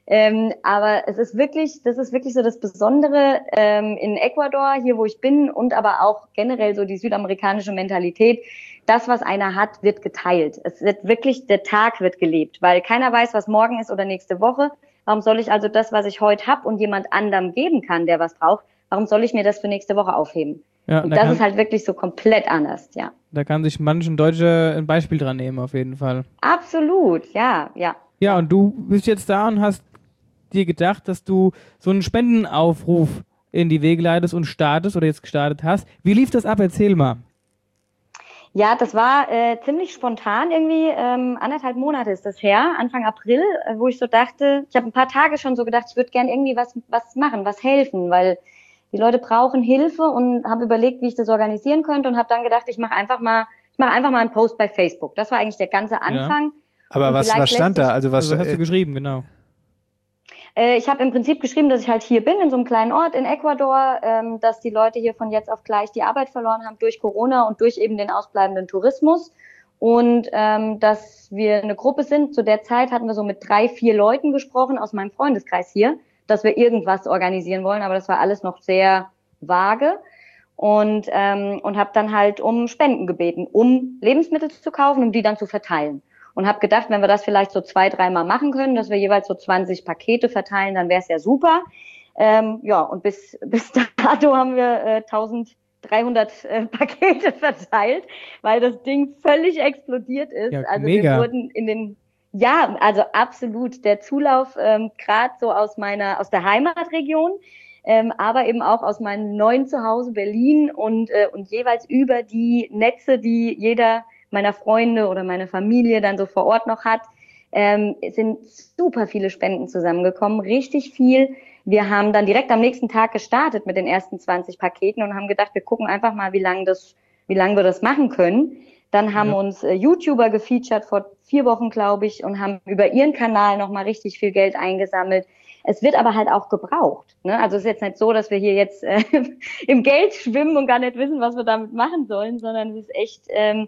Aber das ist wirklich so das Besondere in Ecuador, hier wo ich bin und aber auch generell so die südamerikanische Mentalität. Das, was einer hat, wird geteilt. Es wird wirklich, der Tag wird gelebt, weil keiner weiß, was morgen ist oder nächste Woche. Warum soll ich also das, was ich heute habe und jemand anderem geben kann, der was braucht, warum soll ich mir das für nächste Woche aufheben? Ja, und das ist halt wirklich so komplett anders, ja. Da kann sich manchen Deutsche ein Beispiel dran nehmen, auf jeden Fall. Absolut, ja. Ja, und du bist jetzt da und hast dir gedacht, dass du so einen Spendenaufruf in die Wege leitest und startest oder jetzt gestartet hast. Wie lief das ab? Erzähl mal. Ja, das war ziemlich spontan irgendwie, 1,5 Monate ist das her, Anfang April, wo ich so dachte, ich habe ein paar Tage schon so gedacht, ich würde gern irgendwie was machen, was helfen, weil die Leute brauchen Hilfe und habe überlegt, wie ich das organisieren könnte und habe dann gedacht, ich mache einfach mal einen Post bei Facebook. Das war eigentlich der ganze Anfang. Ja. Aber was stand da? Also was hast du geschrieben, genau? Ich habe im Prinzip geschrieben, dass ich halt hier bin, in so einem kleinen Ort in Ecuador, dass die Leute hier von jetzt auf gleich die Arbeit verloren haben durch Corona und durch eben den ausbleibenden Tourismus und dass wir eine Gruppe sind. Zu der Zeit hatten wir so mit 3-4 Leuten gesprochen aus meinem Freundeskreis hier, dass wir irgendwas organisieren wollen, aber das war alles noch sehr vage und habe dann halt um Spenden gebeten, um Lebensmittel zu kaufen, um die dann zu verteilen. Und habe gedacht, wenn wir das vielleicht so 2-3 Mal machen können, dass wir jeweils so 20 Pakete verteilen, dann wäre es ja super. Ja, und bis dato haben wir 1300 Pakete verteilt, weil das Ding völlig explodiert ist. Ja, also mega. Wir wurden also absolut der Zulauf gerade so aus der Heimatregion, aber eben auch aus meinem neuen Zuhause Berlin und jeweils über die Netze, die jeder meiner Freunde oder meine Familie dann so vor Ort noch hat, sind super viele Spenden zusammengekommen, richtig viel. Wir haben dann direkt am nächsten Tag gestartet mit den ersten 20 Paketen und haben gedacht, wir gucken einfach mal, wie lange wir das machen können. Dann haben uns YouTuber gefeatured vor 4 Wochen, glaube ich, und haben über ihren Kanal nochmal richtig viel Geld eingesammelt. Es wird aber halt auch gebraucht. Ne? Also es ist jetzt nicht so, dass wir hier jetzt im Geld schwimmen und gar nicht wissen, was wir damit machen sollen, sondern es ist echt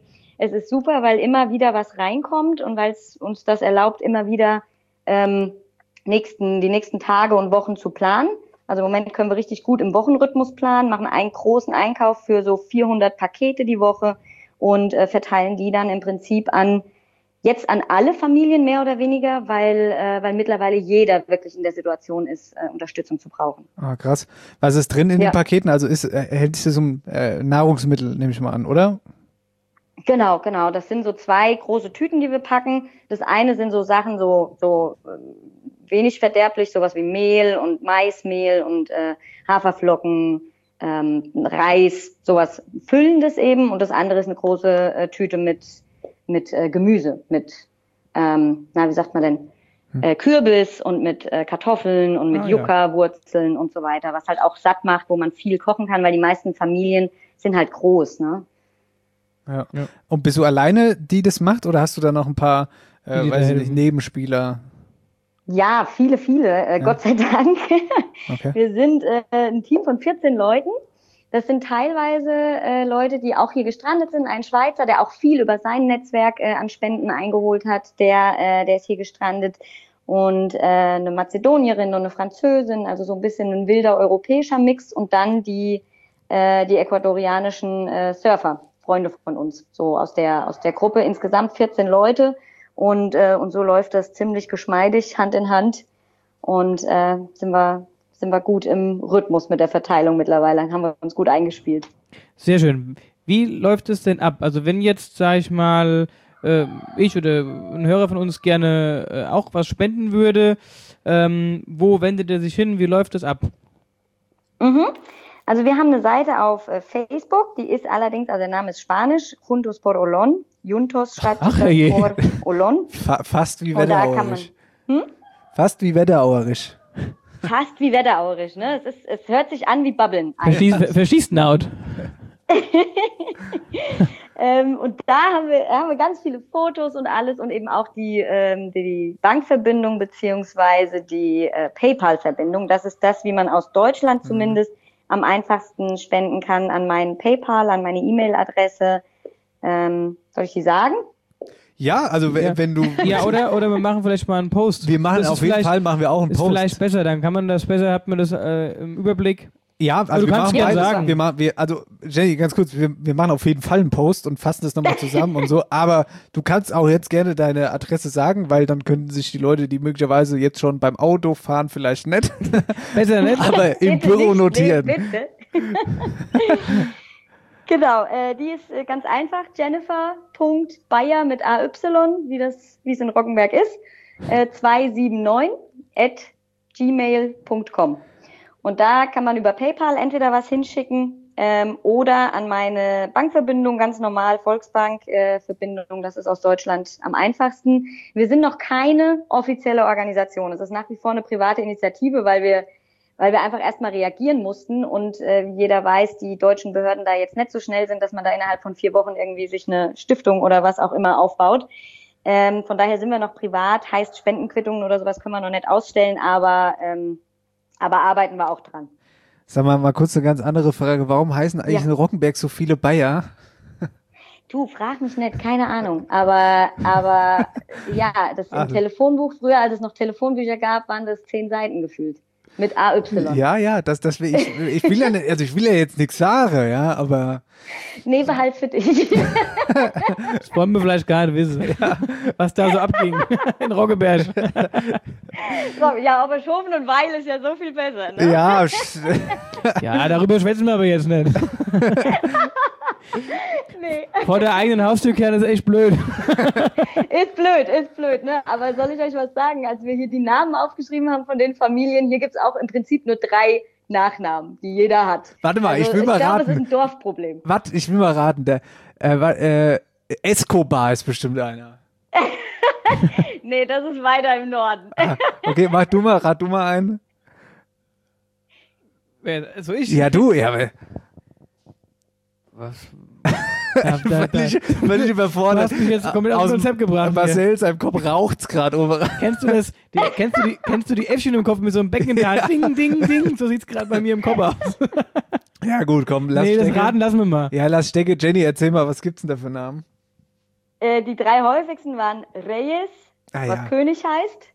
Es ist super, weil immer wieder was reinkommt und weil es uns das erlaubt, immer wieder die nächsten Tage und Wochen zu planen. Also im Moment können wir richtig gut im Wochenrhythmus planen, machen einen großen Einkauf für so 400 Pakete die Woche und verteilen die dann im Prinzip jetzt an alle Familien mehr oder weniger, weil mittlerweile jeder wirklich in der Situation ist, Unterstützung zu brauchen. Ah, krass. Was ist drin in den Paketen? Also hältst du so Nahrungsmittel, nehme ich mal an, oder? Genau. Das sind so 2 große Tüten, die wir packen. Das eine sind so Sachen, so wenig verderblich, sowas wie Mehl und Maismehl und Haferflocken, Reis, sowas Füllendes eben. Und das andere ist eine große Tüte mit Gemüse, mit, wie sagt man denn, Kürbis und mit Kartoffeln und mit Yucca-Wurzeln und so weiter, was halt auch satt macht, wo man viel kochen kann, weil die meisten Familien sind halt groß, ne? Ja. Und bist du alleine, die das macht, oder hast du da noch ein paar, Nebenspieler? Ja, viele, Gott sei Dank. Okay. Wir sind ein Team von 14 Leuten. Das sind teilweise Leute, die auch hier gestrandet sind. Ein Schweizer, der auch viel über sein Netzwerk an Spenden eingeholt hat, der ist hier gestrandet. Und eine Mazedonierin und eine Französin, also so ein bisschen ein wilder europäischer Mix. Und dann die ecuadorianischen Surfer, Freunde von uns, so aus der Gruppe. Insgesamt 14 Leute. Und so läuft das ziemlich geschmeidig, Hand in Hand. Und sind wir gut im Rhythmus mit der Verteilung mittlerweile. Haben wir uns gut eingespielt. Sehr schön. Wie läuft es denn ab? Also wenn jetzt, sag ich mal, ich oder ein Hörer von uns gerne auch was spenden würde, wo wendet er sich hin? Wie läuft das ab? Also wir haben eine Seite auf Facebook, die ist allerdings, also der Name ist Spanisch, Juntos por Olón. Juntos schreibt sich das por Olón. Fast wie wetterauerisch. Fast wie wetterauerisch. Fast wie wetterauerisch, ne? Es hört sich an wie Babbeln. Verschießt laut. Und da haben wir ganz viele Fotos und alles und eben auch die Bankverbindung beziehungsweise die PayPal-Verbindung. Das ist das, wie man aus Deutschland zumindest am einfachsten spenden kann an meinen PayPal, an meine E-Mail-Adresse. Soll ich die sagen? Ja, also wenn du... Ja, oder wir machen vielleicht mal einen Post. Wir machen auf jeden Fall machen wir auch einen Post. Ist vielleicht besser, dann kann man das besser, hat man das im Überblick. Ja, also wir machen beides. Sagen. Also Jenny, ganz kurz, wir machen auf jeden Fall einen Post und fassen das nochmal zusammen und so, aber du kannst auch jetzt gerne deine Adresse sagen, weil dann könnten sich die Leute, die möglicherweise jetzt schon beim Auto fahren, vielleicht nicht. Besser nicht. Aber im Büro notieren. Bitte. Genau, die ist ganz einfach, Jennifer.Bayer mit AY, wie es in Roggenberg ist, 279@gmail.com. Und da kann man über PayPal entweder was hinschicken oder an meine Bankverbindung, ganz normal, Volksbank-Verbindung, das ist aus Deutschland am einfachsten. Wir sind noch keine offizielle Organisation, es ist nach wie vor eine private Initiative, weil wir einfach erstmal reagieren mussten und jeder weiß, die deutschen Behörden da jetzt nicht so schnell sind, dass man da innerhalb von 4 Wochen irgendwie sich eine Stiftung oder was auch immer aufbaut. Von daher sind wir noch privat, heißt Spendenquittungen oder sowas können wir noch nicht ausstellen, aber arbeiten wir auch dran. Sag mal kurz eine ganz andere Frage. Warum heißen eigentlich in Roggenberg so viele Bayer? Du, frag mich nicht, keine Ahnung. Aber ja, das im Telefonbuch, früher als es noch Telefonbücher gab, waren das 10 Seiten gefühlt. Mit AY. Ja, ich will ja nicht, also ich will ja jetzt nichts sagen, ja, aber. Nee, behalt für dich. Das wollen wir vielleicht gar nicht wissen, was da so abging in Roggeberg. So, ja, aber Schoben und Weil ist ja so viel besser, ne? Ja. Ja, darüber schwätzen wir aber jetzt nicht. Nee. Vor der eigenen Haustür kehren ist echt blöd. Ist blöd, ne? Aber soll ich euch was sagen? Als wir hier die Namen aufgeschrieben haben von den Familien, hier gibt's auch im Prinzip nur 3 Nachnamen, die jeder hat. Warte mal, also, ich will mal raten. Das ist ein Dorfproblem. Warte, ich will mal raten. Escobar ist bestimmt einer. Nee, das ist weiter im Norden. Okay, rat du mal einen. Also ich? Ja, du, ja. Was? Völlig überfordert. Du hast mich jetzt komplett aus dem Konzept gebracht. Marcel, seinem Kopf raucht's gerade oben. Kennst du das? Kennst du die Äffchen im Kopf mit so einem Becken in der Hand? Ding, ding, ding. So sieht's gerade bei mir im Kopf aus. Ja gut, komm, lass stecken. Das Raten lassen wir mal. Ja, lass stecken. Jenny, erzähl mal, was gibt's denn da für Namen? Die 3 häufigsten waren Reyes, was König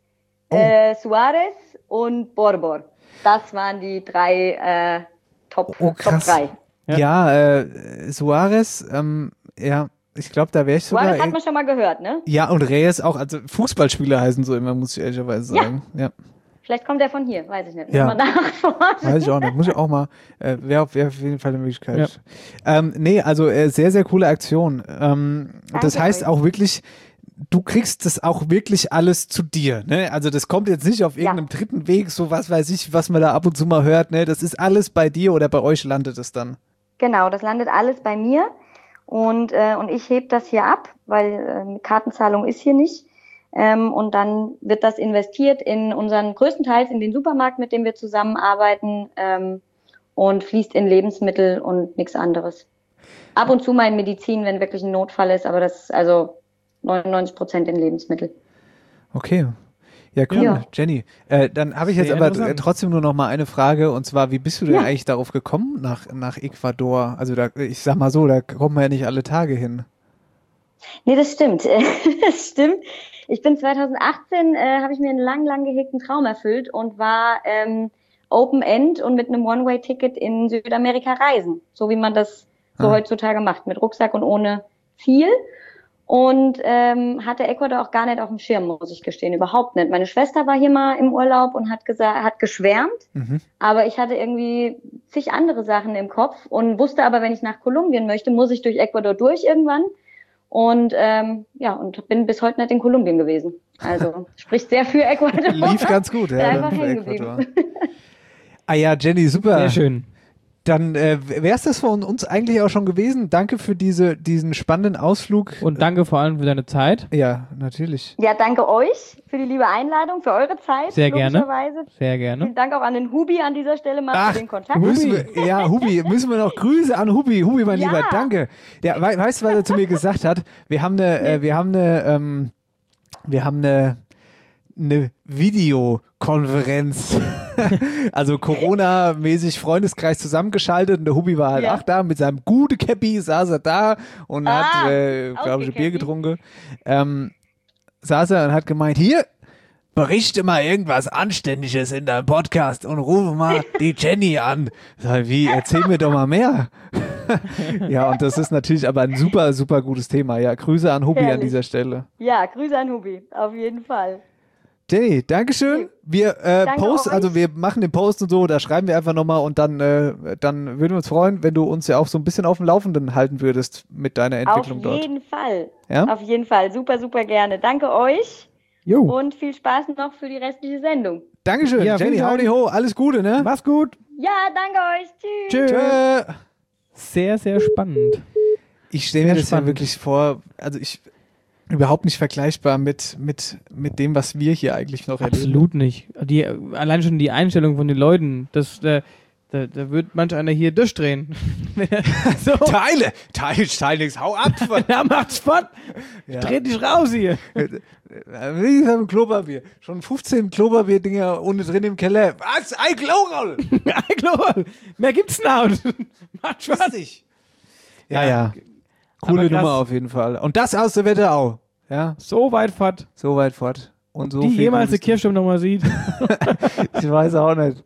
heißt, Suarez und Borbor. Das waren die 3 Top 3. Ja, Suarez, ich glaube, da wäre ich sogar... Suarez hat man schon mal gehört, ne? Ja, und Reyes auch, also Fußballspieler heißen so immer, muss ich ehrlicherweise sagen. Ja. Vielleicht kommt der von hier, weiß ich nicht. Ja. Muss man nachforschen. Weiß ich auch nicht, muss ich auch mal, wäre auf jeden Fall eine Möglichkeit. Ja. Also sehr, sehr coole Aktion. Das heißt auch wirklich, du kriegst das auch wirklich alles zu dir, ne? Also das kommt jetzt nicht auf irgendeinem dritten Weg, so was weiß ich, was man da ab und zu mal hört, ne? Das ist alles bei dir oder bei euch landet es dann? Genau, das landet alles bei mir und ich hebe das hier ab, weil Kartenzahlung ist hier nicht. Und dann wird das investiert in größtenteils in den Supermarkt, mit dem wir zusammenarbeiten, und fließt in Lebensmittel und nichts anderes. Ab und zu mal in Medizin, wenn wirklich ein Notfall ist, aber das ist also 99% in Lebensmittel. Okay. Ja, cool. Ja. Jenny. Dann habe ich jetzt aber trotzdem nur noch mal eine Frage, und zwar, wie bist du denn eigentlich darauf gekommen, nach Ecuador? Also ich sag mal so, da kommt man ja nicht alle Tage hin. Nee, das stimmt. Das stimmt. Ich bin 2018, habe ich mir einen lang gehegten Traum erfüllt und war Open End und mit einem One-Way-Ticket in Südamerika reisen. So wie man das so heutzutage macht, mit Rucksack und ohne Ziel. Und hatte Ecuador auch gar nicht auf dem Schirm, muss ich gestehen, überhaupt nicht. Meine Schwester war hier mal im Urlaub und hat geschwärmt, aber ich hatte irgendwie zig andere Sachen im Kopf und wusste aber, wenn ich nach Kolumbien möchte, muss ich durch Ecuador durch irgendwann. Und und bin bis heute nicht in Kolumbien gewesen. Also spricht sehr für Ecuador. Lief ganz gut, ja. Einfach hängen geblieben. Ja, Jenny, super. Sehr schön. Dann wäre es das von uns eigentlich auch schon gewesen. Danke für diesen spannenden Ausflug. Und danke vor allem für deine Zeit. Ja, natürlich. Ja, danke euch für die liebe Einladung, für eure Zeit. Sehr gerne. Logischerweise. Sehr gerne. Vielen Dank auch an den Hubi an dieser Stelle mal für den Kontakt. Hubi, müssen wir noch Grüße an Hubi. Hubi, mein Lieber, danke. Der, weißt du, was er zu mir gesagt hat? Wir haben eine Videokonferenz, also Corona-mäßig Freundeskreis zusammengeschaltet, und der Hubi war halt auch da, mit seinem gute Käppi saß er da und hat, glaube ich, ein Bier getrunken. Saß er und hat gemeint, hier, berichte mal irgendwas Anständiges in deinem Podcast und rufe mal die Jenny an. Sag, wie, erzähl mir doch mal mehr. Ja, und das ist natürlich aber ein super, super gutes Thema. Ja, Grüße an Hubi an dieser Stelle. Ja, Grüße an Hubi, auf jeden Fall. Jenny, Dankeschön. Wir posten, also wir machen den Post und so, da schreiben wir einfach nochmal, und dann würden wir uns freuen, wenn du uns ja auch so ein bisschen auf dem Laufenden halten würdest mit deiner Entwicklung dort. Auf jeden Fall. Ja? Auf jeden Fall. Super, super gerne. Danke euch. Jo. Und viel Spaß noch für die restliche Sendung. Dankeschön, Ja, Jenny, howdy ho, alles Gute, ne? Mach's gut. Ja, danke euch. Tschüss. Tschö. Sehr, sehr spannend. Ich stelle mir Sehr das spannend. ja wirklich vor, also überhaupt nicht vergleichbar mit dem, was wir hier eigentlich noch erleben. Absolut nicht. Allein schon die Einstellung von den Leuten, da wird manch einer hier durchdrehen. So. Teile nichts, hau ab. Ja, macht's fort. Ja. Dreh dich raus hier. Wie gesagt, mit Klopapier. Schon 15 Klopapier-Dinger ohne drin im Keller. Was? Ein Kloroll! Ein Kloroll. Mehr gibt's nicht. Macht Spaß. Ja. Coole Aber krass. Nummer auf jeden Fall. Und das aus der Wetterau. Ja, So weit fort. so weit fort. Und so Die viel jemals eine Gutes. Kirchturm nochmal sieht. Ich weiß auch nicht.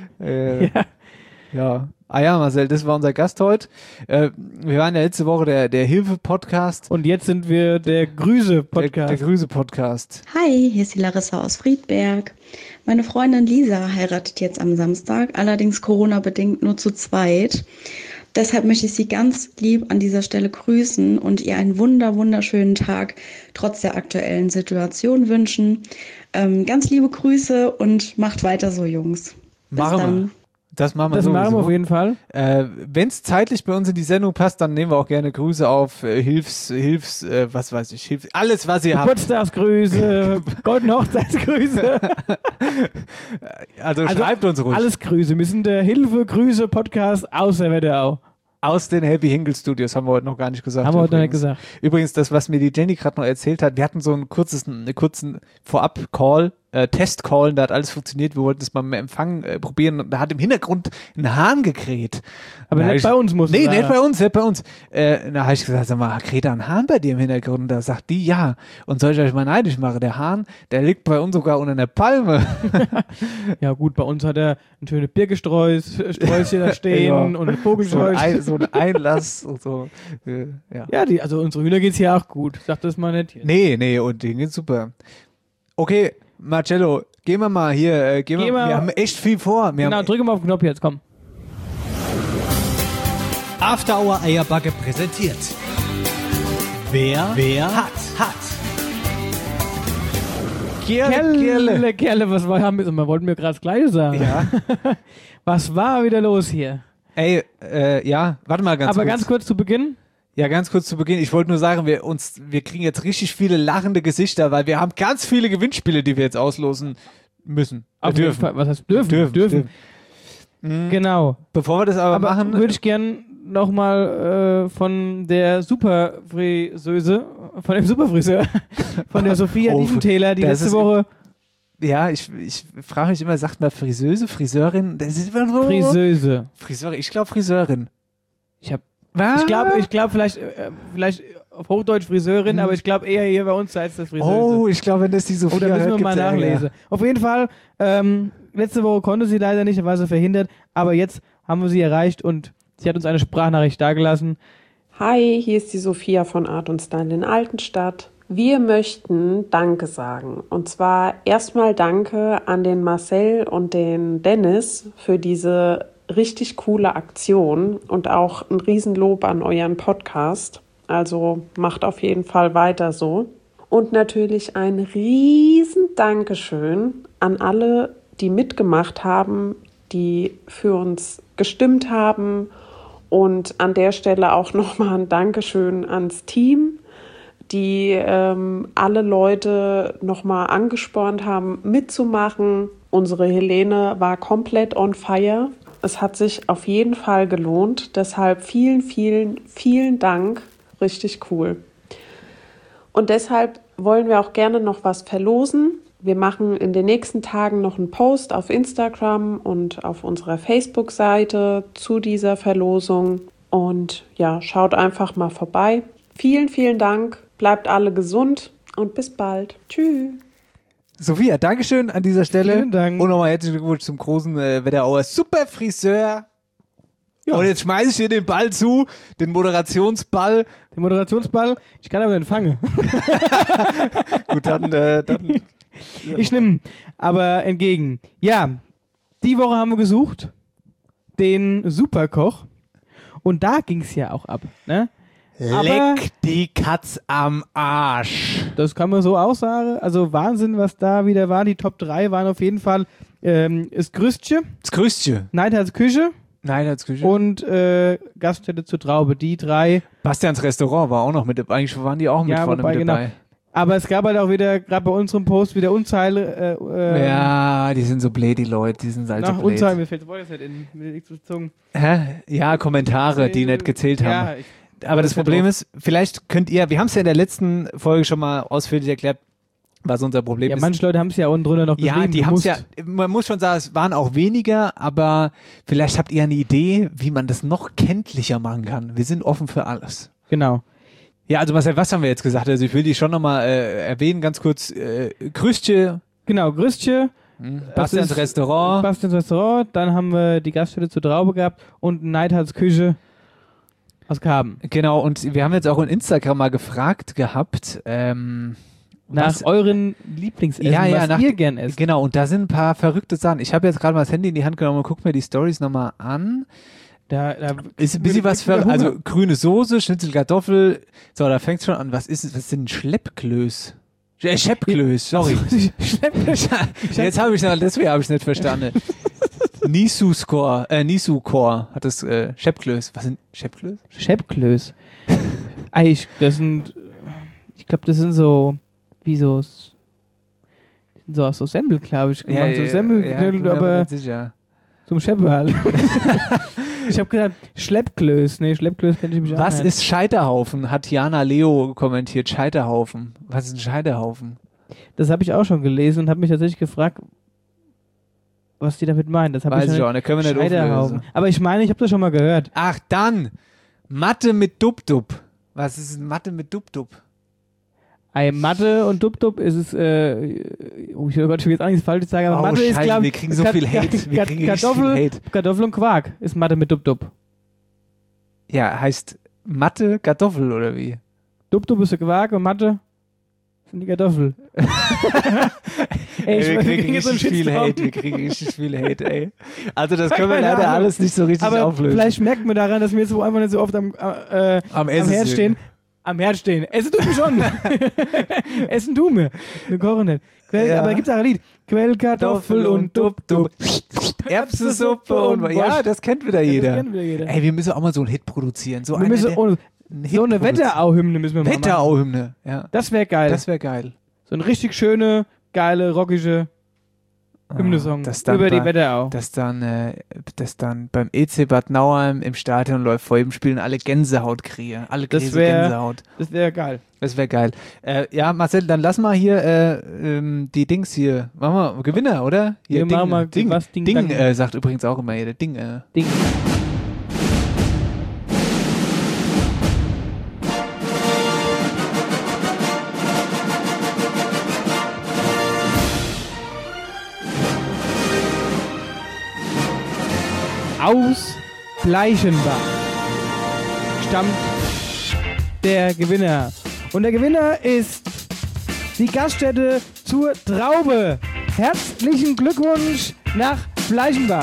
Ja. Ah ja, Marcel, das war unser Gast heute. Wir waren ja letzte Woche der Hilfe-Podcast. Und jetzt sind wir der Grüße-Podcast. Der Grüße-Podcast. Hi, hier ist die Larissa aus Friedberg. Meine Freundin Lisa heiratet jetzt am Samstag, allerdings Corona-bedingt nur zu zweit. Deshalb möchte ich sie ganz lieb an dieser Stelle grüßen und ihr einen wunderschönen Tag trotz der aktuellen Situation wünschen. Ganz liebe Grüße und macht weiter so, Jungs. Bis Machen dann. wir. Das machen wir Das machen wir auf jeden Fall. Wenn es zeitlich bei uns in die Sendung passt, dann nehmen wir auch gerne Grüße auf, was weiß ich, alles, was ihr habt. Geburtstagsgrüße, goldene Hochzeitsgrüße. Also schreibt uns ruhig. Alles Grüße. Wir sind der Hilfe-Grüße-Podcast aus der Wetterau. Aus den Happy Hingle Studios, haben wir heute noch gar nicht gesagt. Haben wir heute noch nicht gesagt. Übrigens, das, was mir die Jenny gerade noch erzählt hat, wir hatten so einen kurzen Vorab-Call Testcallen, da hat alles funktioniert. Wir wollten es mal mit dem Empfang probieren und da hat im Hintergrund ein Hahn gekräht. Aber nicht bei uns muss es Nee, sein. nicht bei uns. Da habe ich gesagt, sag mal, kräht da ein Hahn bei dir im Hintergrund? Und da sagt die, ja. Und soll ich euch mal neidisch machen? Der Hahn, der liegt bei uns sogar unter einer Palme. Ja gut, bei uns hat er ein schönes Birkesträußchen da stehen und ein Vogelscheuch. So ein Einlass und so. Ja. Ja, also unsere Hühner geht's hier auch gut. Sag das mal nicht. Nee, und denen geht's super. Okay, Marcello, gehen wir mal hier. Wir haben echt viel vor. Genau, drücke mal auf den Knopf jetzt, komm. After Hour Eierbacke präsentiert. Wer hat. Kerle, was war, wir wollten mir gerade das Gleiche sagen. Ja. Was war wieder los hier? Ey, warte mal ganz kurz. Aber ganz kurz zu Beginn. Ja, ganz kurz zu Beginn. Ich wollte nur sagen, wir kriegen jetzt richtig viele lachende Gesichter, weil wir haben ganz viele Gewinnspiele, die wir jetzt auslosen müssen. Auf jeden Fall. Was heißt dürfen? Genau. Bevor wir das aber machen, würde ich gern nochmal von der Superfriseuse, von dem Superfriseur, von der Sophia Diefenthaler, die letzte Woche... Ja, ich frage mich immer, sagt man Friseuse, Friseurin? Das ist immer so... Friseuse. Friseurin, ich glaube Friseurin. Ich glaube vielleicht auf Hochdeutsch Friseurin, aber ich glaube eher hier bei uns heißt das Friseuse. Oh, ich glaube, wenn das die Sophia Oder müssen wir mal nachlesen. Ja. Auf jeden Fall, letzte Woche konnte sie leider nicht, da war sie verhindert, aber jetzt haben wir sie erreicht und sie hat uns eine Sprachnachricht dagelassen. Hi, hier ist die Sophia von Art und Style in Altenstadt. Wir möchten Danke sagen. Und zwar erstmal Danke an den Marcel und den Dennis für diese richtig coole Aktion und auch ein Riesenlob an euren Podcast. Also macht auf jeden Fall weiter so. Und natürlich ein riesen Dankeschön an alle, die mitgemacht haben, die für uns gestimmt haben. Und an der Stelle auch nochmal ein Dankeschön ans Team, die alle Leute nochmal angespornt haben, mitzumachen. Unsere Helene war komplett on fire. Es hat sich auf jeden Fall gelohnt. Deshalb vielen, vielen, vielen Dank. Richtig cool. Und deshalb wollen wir auch gerne noch was verlosen. Wir machen in den nächsten Tagen noch einen Post auf Instagram und auf unserer Facebook-Seite zu dieser Verlosung. Und ja, schaut einfach mal vorbei. Vielen, vielen Dank. Bleibt alle gesund und bis bald. Tschüss. Sophia, Dankeschön an dieser Stelle. Vielen Dank. Und nochmal herzlichen Glückwunsch zum großen Wetterauer Superfriseur. Ja. Und jetzt schmeiße ich dir den Ball zu, den Moderationsball. Den Moderationsball? Ich kann aber den fangen. Gut, dann. Ich nehme aber entgegen. Ja, die Woche haben wir gesucht. Den Superkoch. Und da ging es ja auch ab. Ne? Leck die Katz am Arsch. Das kann man so auch sagen. Also Wahnsinn, was da wieder war. Die Top 3 waren auf jeden Fall das Grüßtje. Neidhards Küche. Und Gaststätte zur Traube. Die 3. Bastians Restaurant war auch noch mit. Eigentlich waren die auch mit vorne mit dabei. Genau. Aber es gab halt auch wieder, gerade bei unserem Post, wieder Unzeile. Ja, die sind so blöd, die Leute. Die sind halt so blöd. Unzeile, mir fällt das Wort jetzt nicht in. Mir liegt's bezogen. Ja, Kommentare, die nicht gezählt haben. Aber das Problem ist, vielleicht könnt ihr, wir haben es ja in der letzten Folge schon mal ausführlich erklärt, was unser Problem ist. Ja, manche Leute haben es ja unten drunter noch geschrieben. Ja, die haben es ja, man muss schon sagen, es waren auch weniger, aber vielleicht habt ihr eine Idee, wie man das noch kenntlicher machen kann. Wir sind offen für alles. Genau. Ja, also Marcel, was haben wir jetzt gesagt? Also ich will die schon nochmal erwähnen, ganz kurz. Grüßtje. Genau, Grüßtje. Bastians Restaurant. Dann haben wir die Gaststätte zur Traube gehabt und Neidhards Küche aus Karben. Genau, und wir haben jetzt auch in Instagram mal gefragt gehabt, nach euren Lieblingsessen, was ihr gern esst. Genau, und da sind ein paar verrückte Sachen. Ich habe jetzt gerade mal das Handy in die Hand genommen und guck mir die Stories nochmal an. Da ist ein bisschen was für, also grüne Soße, Schnitzel, Kartoffel. So, da fängt schon an. Was ist es? Was sind Schleppklöß? Schleppklöß, sorry. Jetzt habe ich deswegen habe ich nicht verstanden. Nisukor hat das Schleppklöß. Was sind Schleppklöß? Schleppklöß. Ich glaube, das sind so wie so aus so Semmel, glaube ich. Ja, so Semmel, aber sicher. Zum Scheppe halt. Ich habe gedacht, Schleppklöß. Nee, Schleppklöß kenne ich mich auch nicht. Was ist Scheiterhaufen? Hat Jana Leo kommentiert. Scheiterhaufen. Was ist ein Scheiterhaufen? Das habe ich auch schon gelesen und habe mich tatsächlich gefragt, was die damit meinen. Das Weiß ich auch nicht, können wir nicht auflösen. Aber ich meine, ich habe das schon mal gehört. Ach, dann Mathe mit Dub-Dub. Was ist denn Mathe mit Dub-Dub? Mathe und Dub-Dub ist es, oh Gott, ich will jetzt auch nichts Falsches sagen, aber Mathe ist, glaube ich, wir kriegen so viel Hate. Wir kriegen Kartoffel, viel Hate. Kartoffel und Quark ist Mathe mit Dub-Dub. Ja, heißt Mathe Kartoffel oder wie? Dub-Dub ist der Quark und Mathe sind die Kartoffel. Ey, wir kriegen richtig viel Hate. Wir kriegen richtig viel Hate, ey. Also das können wir leider alles nicht so richtig auflösen. Vielleicht merkt man daran, dass wir jetzt so einfach nicht so oft am Herd stehen. Am Herd stehen. Essen tut mir schon. Essen tut mir. Wir kochen nicht. Aber da gibt es auch ein Lied. Quellkartoffel und Dub-Dub. Erbsensuppe und ja, das kennt wieder jeder. Ey, wir müssen auch mal so einen Hit produzieren. So eine Wetterau-Hymne müssen wir machen. Wetterau-Hymne, ja. Das wäre geil. Das wäre geil. So eine richtig schöne, geile, rockige Hymnesong über die Wetterau. Das dann beim EC Bad Nauheim im Stadion läuft, vor jedem Spielen alle Gänsehaut kriegen. Alle kriegen Gänsehaut. Das wäre geil. Das wäre geil. Ja, Marcel, dann lass mal hier die Dings hier. Machen wir Gewinner, oder? Hier, machen wir Ding, was Ding sagt übrigens auch immer jeder. Ding. Aus Bleichenbach stammt der Gewinner. Und der Gewinner ist die Gaststätte zur Traube. Herzlichen Glückwunsch nach Bleichenbach.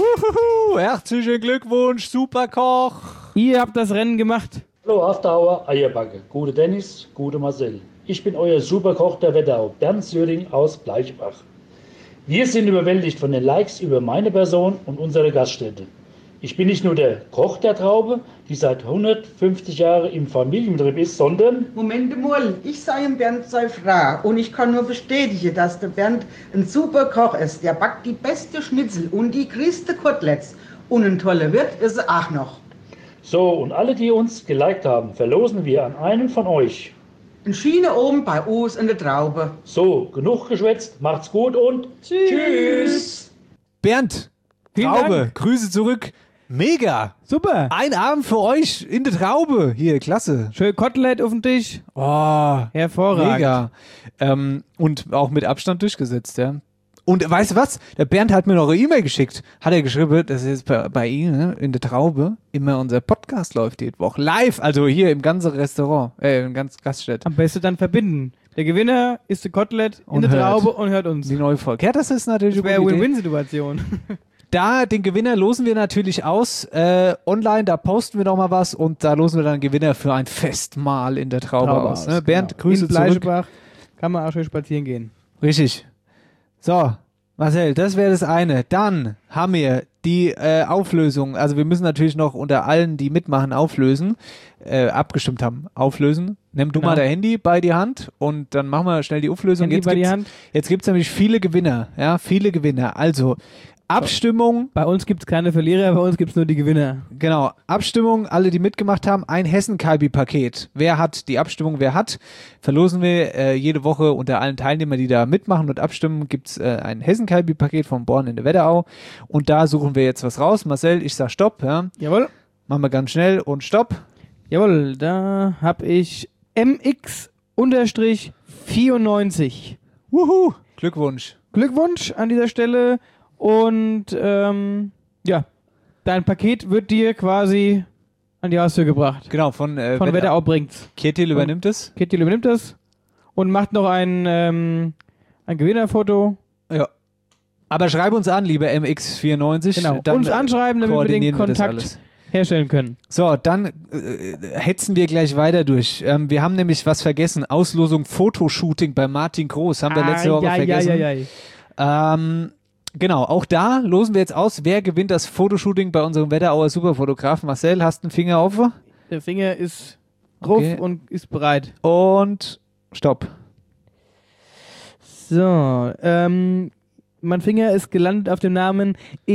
Herzlichen Glückwunsch, Superkoch. Ihr habt das Rennen gemacht. Hallo After Hour Eierbacke. Gute Dennis, gute Marcel. Ich bin euer Superkoch der Wetterau, Bernd Söring aus Bleichenbach. Wir sind überwältigt von den Likes über meine Person und unsere Gaststätte. Ich bin nicht nur der Koch der Traube, die seit 150 Jahren im Familienbetrieb ist, sondern... Moment mal, ich sei Bernd sei Frau und ich kann nur bestätigen, dass der Bernd ein super Koch ist. Der backt die beste Schnitzel und die größte Koteletts. Und ein toller Wirt ist er auch noch. So, und alle, die uns geliked haben, verlosen wir an einen von euch. Ein Schiene oben bei uns in der Traube. So, genug geschwätzt, macht's gut und tschüss. Bernd, Traube, Grüße zurück. Mega. Super. Ein Abend für euch in der Traube. Hier, klasse. Schön Kotelett auf dem Tisch. Oh, hervorragend. Mega. Und auch mit Abstand durchgesetzt, ja. Und weißt du was? Der Bernd hat mir noch eine E-Mail geschickt. Hat er geschrieben, dass jetzt bei Ihnen in der Traube immer unser Podcast läuft jede Woche. Live, also hier im ganzen Restaurant, im ganzen Gaststätte. Am besten dann verbinden. Der Gewinner isst ein Kotelett in der Traube und hört uns. Die neue Folge. Ja, das ist natürlich eine Win-Win-Situation. Da, den Gewinner losen wir natürlich aus. Online, da posten wir noch mal was und da losen wir dann einen Gewinner für ein Festmahl in der Traube aus. Ne? Bernd, Grüße in Bleichenbach kann man auch schön spazieren gehen. Richtig. So, Marcel, das wäre das eine. Dann haben wir die Auflösung. Also wir müssen natürlich noch unter allen, die mitmachen, auflösen. Abgestimmt haben, auflösen. Nimm du mal dein Handy bei die Hand und dann machen wir schnell die Auflösung. Jetzt gibt's nämlich viele Gewinner. Ja, viele Gewinner. Also Abstimmung. Bei uns gibt es keine Verlierer, bei uns gibt es nur die Gewinner. Genau. Abstimmung, alle, die mitgemacht haben, ein Hessen-Kalbi-Paket. Wer hat die Abstimmung, wer hat? Verlosen wir jede Woche unter allen Teilnehmern, die da mitmachen und abstimmen, gibt es ein Hessen-Kalbi-Paket von Born in der Wetterau. Und da suchen wir jetzt was raus. Marcel, ich sag Stopp. Ja. Jawohl. Machen wir ganz schnell und Stopp. Jawohl, da habe ich MX-94. Wuhu. Glückwunsch. Glückwunsch an dieser Stelle. Und ja, dein Paket wird dir quasi an die Haustür gebracht. Genau, von Wetterau bringt's. Ketil übernimmt es. Ketil übernimmt es und macht noch ein Gewinnerfoto. Ja. Aber schreib uns an, lieber MX94. Genau, dann uns anschreiben, damit wir den Kontakt herstellen können. So, dann hetzen wir gleich weiter durch. Wir haben nämlich was vergessen. Auslosung Fotoshooting bei Martin Groß. Haben wir letzte Woche vergessen. Genau, auch da losen wir jetzt aus, wer gewinnt das Fotoshooting bei unserem Wetterauer Superfotografen. Marcel, hast du einen Finger auf? Der Finger ist drauf und ist bereit. Und Stopp. So, mein Finger ist gelandet auf dem Namen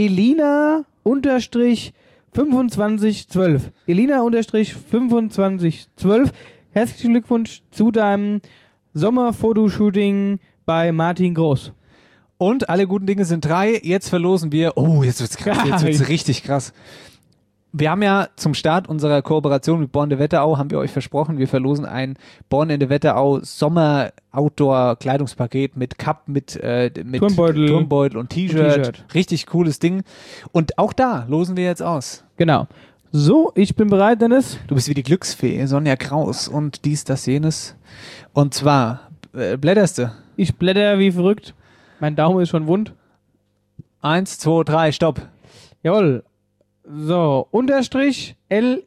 Elina-2512. Elina-2512. Herzlichen Glückwunsch zu deinem Sommerfotoshooting bei Martin Groß. Und alle guten Dinge sind 3. Jetzt verlosen wir. Oh, jetzt wird's krass. Jetzt wird's richtig krass. Wir haben ja zum Start unserer Kooperation mit Born de Wetterau, haben wir euch versprochen, wir verlosen ein Born in de Wetterau Sommer-Outdoor-Kleidungspaket mit Cup, mit Turmbeutel und T-Shirt. Richtig cooles Ding. Und auch da losen wir jetzt aus. Genau. So, ich bin bereit, Dennis. Du bist wie die Glücksfee, Sonja Kraus und dies, das, jenes. Und zwar, blätterst du? Ich blätter wie verrückt. Mein Daumen ist schon wund. 1, 2, 3, stopp. Jawohl. So, Unterstrich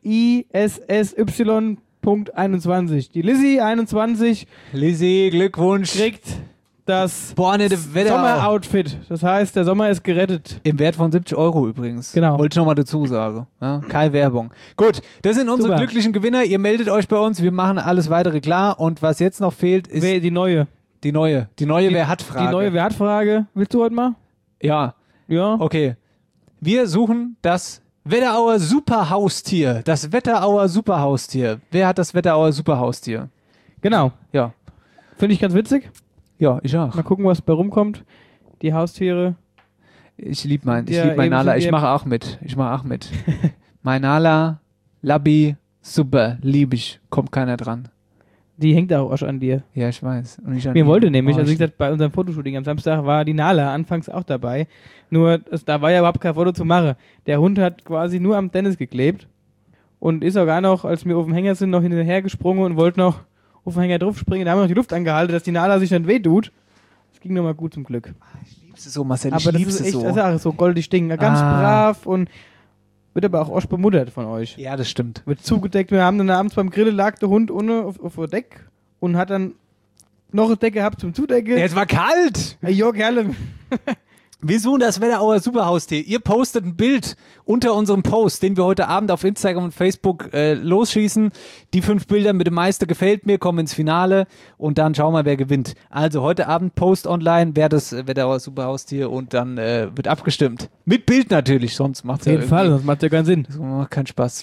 LISSY.21. Die Lizzie 21. Lizzie, Glückwunsch. Kriegt das Born in de Wetterau Sommeroutfit. Das heißt, der Sommer ist gerettet. Im Wert von 70 € übrigens. Genau. Wollte ich nochmal dazu sagen. Ja, keine Werbung. Gut, das sind unsere glücklichen Gewinner. Ihr meldet euch bei uns. Wir machen alles weitere klar. Und was jetzt noch fehlt, ist... Die neue. Die neue Wer-hat-Frage. Die neue Wer-hat-Frage. Willst du heute mal? Ja. Ja. Okay. Wir suchen das Wetterauer Superhaustier. Das Wetterauer Superhaustier. Wer hat das Wetterauer Superhaustier? Genau. Ja. Finde ich ganz witzig. Ja, ich auch. Mal gucken, was bei rumkommt. Die Haustiere. Ich liebe mein Nala. Ich mache auch mit. Mein Nala, Labby, super, lieb ich. Kommt keiner dran. Die hängt auch an dir. Ja, ich weiß. Und Mir wollte nämlich, also wie gesagt, bei unserem Fotoshooting am Samstag war die Nala anfangs auch dabei. Nur, da war ja überhaupt kein Foto zu machen. Der Hund hat quasi nur am Dennis geklebt und ist sogar noch, als wir auf dem Hänger sind, noch hinterher gesprungen und wollte noch auf den Hänger drauf springen. Da haben wir noch die Luft angehalten, dass die Nala sich dann wehtut. Das ging nochmal gut zum Glück. Ich lieb's so, Marcel, aber das ist echt, so. Das ist auch so goldig Ding. Ganz brav und wird aber auch oft bemuttert von euch. Ja, das stimmt. Wird zugedeckt. Wir haben dann abends beim Grillen lag der Hund ohne auf der Deck und hat dann noch eine Decke gehabt zum Zudecken. Es war kalt! Hey, jo, Kerle. Wir suchen das Wetterauer Superhaustier. Ihr postet ein Bild unter unserem Post, den wir heute Abend auf Instagram und Facebook losschießen. Die 5 Bilder mit dem meisten gefällt mir, kommen ins Finale und dann schauen wir, wer gewinnt. Also heute Abend Post online, wer das Wetterauer Superhaustier und dann wird abgestimmt. Mit Bild natürlich, sonst macht es ja auf jeden Fall, sonst macht ja keinen Sinn. Das macht keinen Spaß.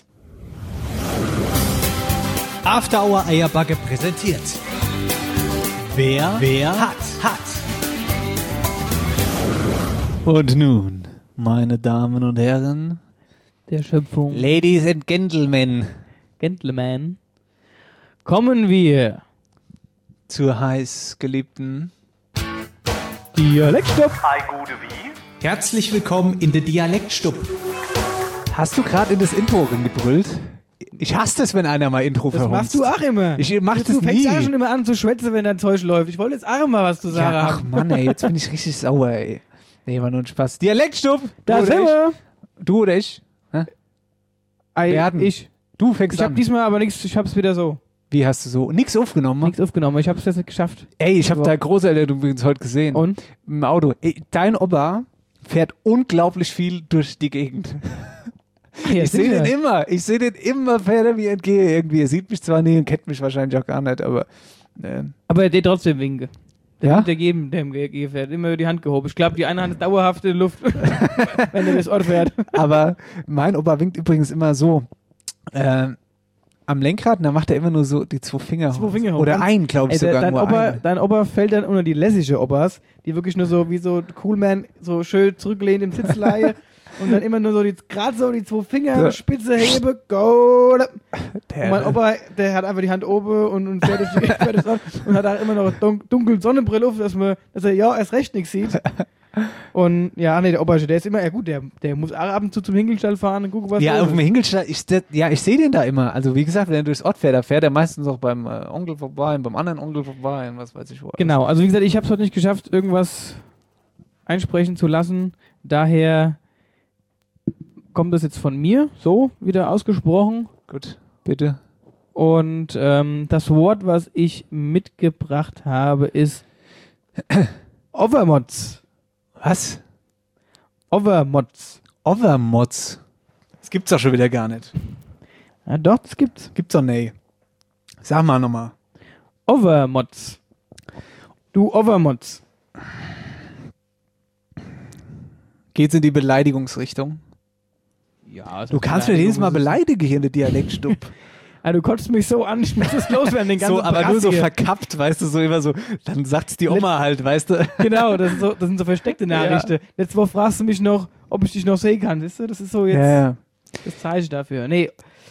After Hour Eierbacke präsentiert. Wer hat. Und nun, meine Damen und Herren, der Schöpfung, Ladies and Gentlemen, kommen wir zur heiß geliebten Dialektstub. Hi, gute wie? Herzlich willkommen in der Dialektstub. Hast du gerade in das Intro gebrüllt? Ich hasse das, wenn einer mal Intro verhunzt. Das machst du auch immer. Ich mach das nie. Du fängst auch schon immer an zu schwätzen, wenn dein Zeug läuft. Ich wollte jetzt auch immer was zu sagen haben. Ach Mann, ey, jetzt bin ich richtig sauer, ey. Nee, war nur ein Spaß. Dialektstub! Da sind wir. Du oder ich? Ich. Du fängst an. Ich hab diesmal aber nichts, ich hab's wieder so. Wie hast du so? Nichts aufgenommen? Nichts aufgenommen, ich hab's jetzt nicht geschafft. Ey, ich hab deine Großeltern übrigens heute gesehen. Und? Im Auto. Ey, dein Opa fährt unglaublich viel durch die Gegend. Ja, ich sehe den immer, fährt er mir entgegen irgendwie. Er sieht mich zwar nie und kennt mich wahrscheinlich auch gar nicht, aber... Aber er geht trotzdem winken. Ja? Der fährt immer über die Hand gehoben. Ich glaube, die eine Hand ist dauerhaft in der Luft, wenn er das Ort fährt. Aber mein Opa winkt übrigens immer so am Lenkrad und dann macht er immer nur so die 2 Finger hoch. Oder einen, glaube ich, sogar nur einen. Dein Opa fällt dann unter die lässige Opas, die wirklich nur so wie so Coolman so schön zurücklehnt im Sitzleihe und dann immer nur so gerade so die 2 Finger, Spitze, Hebe, go. Und mein Opa, der hat einfach die Hand oben und fährt das an und hat auch immer noch dunkel Sonnenbrille auf, dass er ja erst recht nichts sieht. Und ja, nee, der Opa, der ist immer, ja gut, der muss auch ab und zu zum Hinkelstall fahren und gucken, was ja, auf dem Hinkelstall, ich sehe den da immer. Also wie gesagt, wenn er durchs Ort fährt, da fährt er meistens auch beim Onkel vorbei, beim anderen Onkel vorbei und was weiß ich wo. Genau, also wie gesagt, ich habe es heute nicht geschafft, irgendwas einsprechen zu lassen. Daher kommt das jetzt von mir, so, wieder ausgesprochen. Gut, bitte. Und das Wort, was ich mitgebracht habe, ist Overmods. Was? Overmods. Overmods? Das gibt's doch schon wieder gar nicht. Ja doch, das gibt's. Gibt's doch nicht. Sag mal nochmal. Overmods. Du Overmods. Geht's in die Beleidigungsrichtung? Ja. Du kannst mir jedes Mal beleidigen hier in der Dialektstub. Du kotzt mich so an, ich muss das loswerden, den ganzen So, aber Brass nur so hier. verkappt, weißt du, so immer so, dann sagt's die Oma halt, weißt du. Genau, das sind so versteckte Nachrichten. Letzte Woche fragst du mich noch, ob ich dich noch sehen kann, siehst du? Das ist so jetzt das Zeichen dafür. Nee,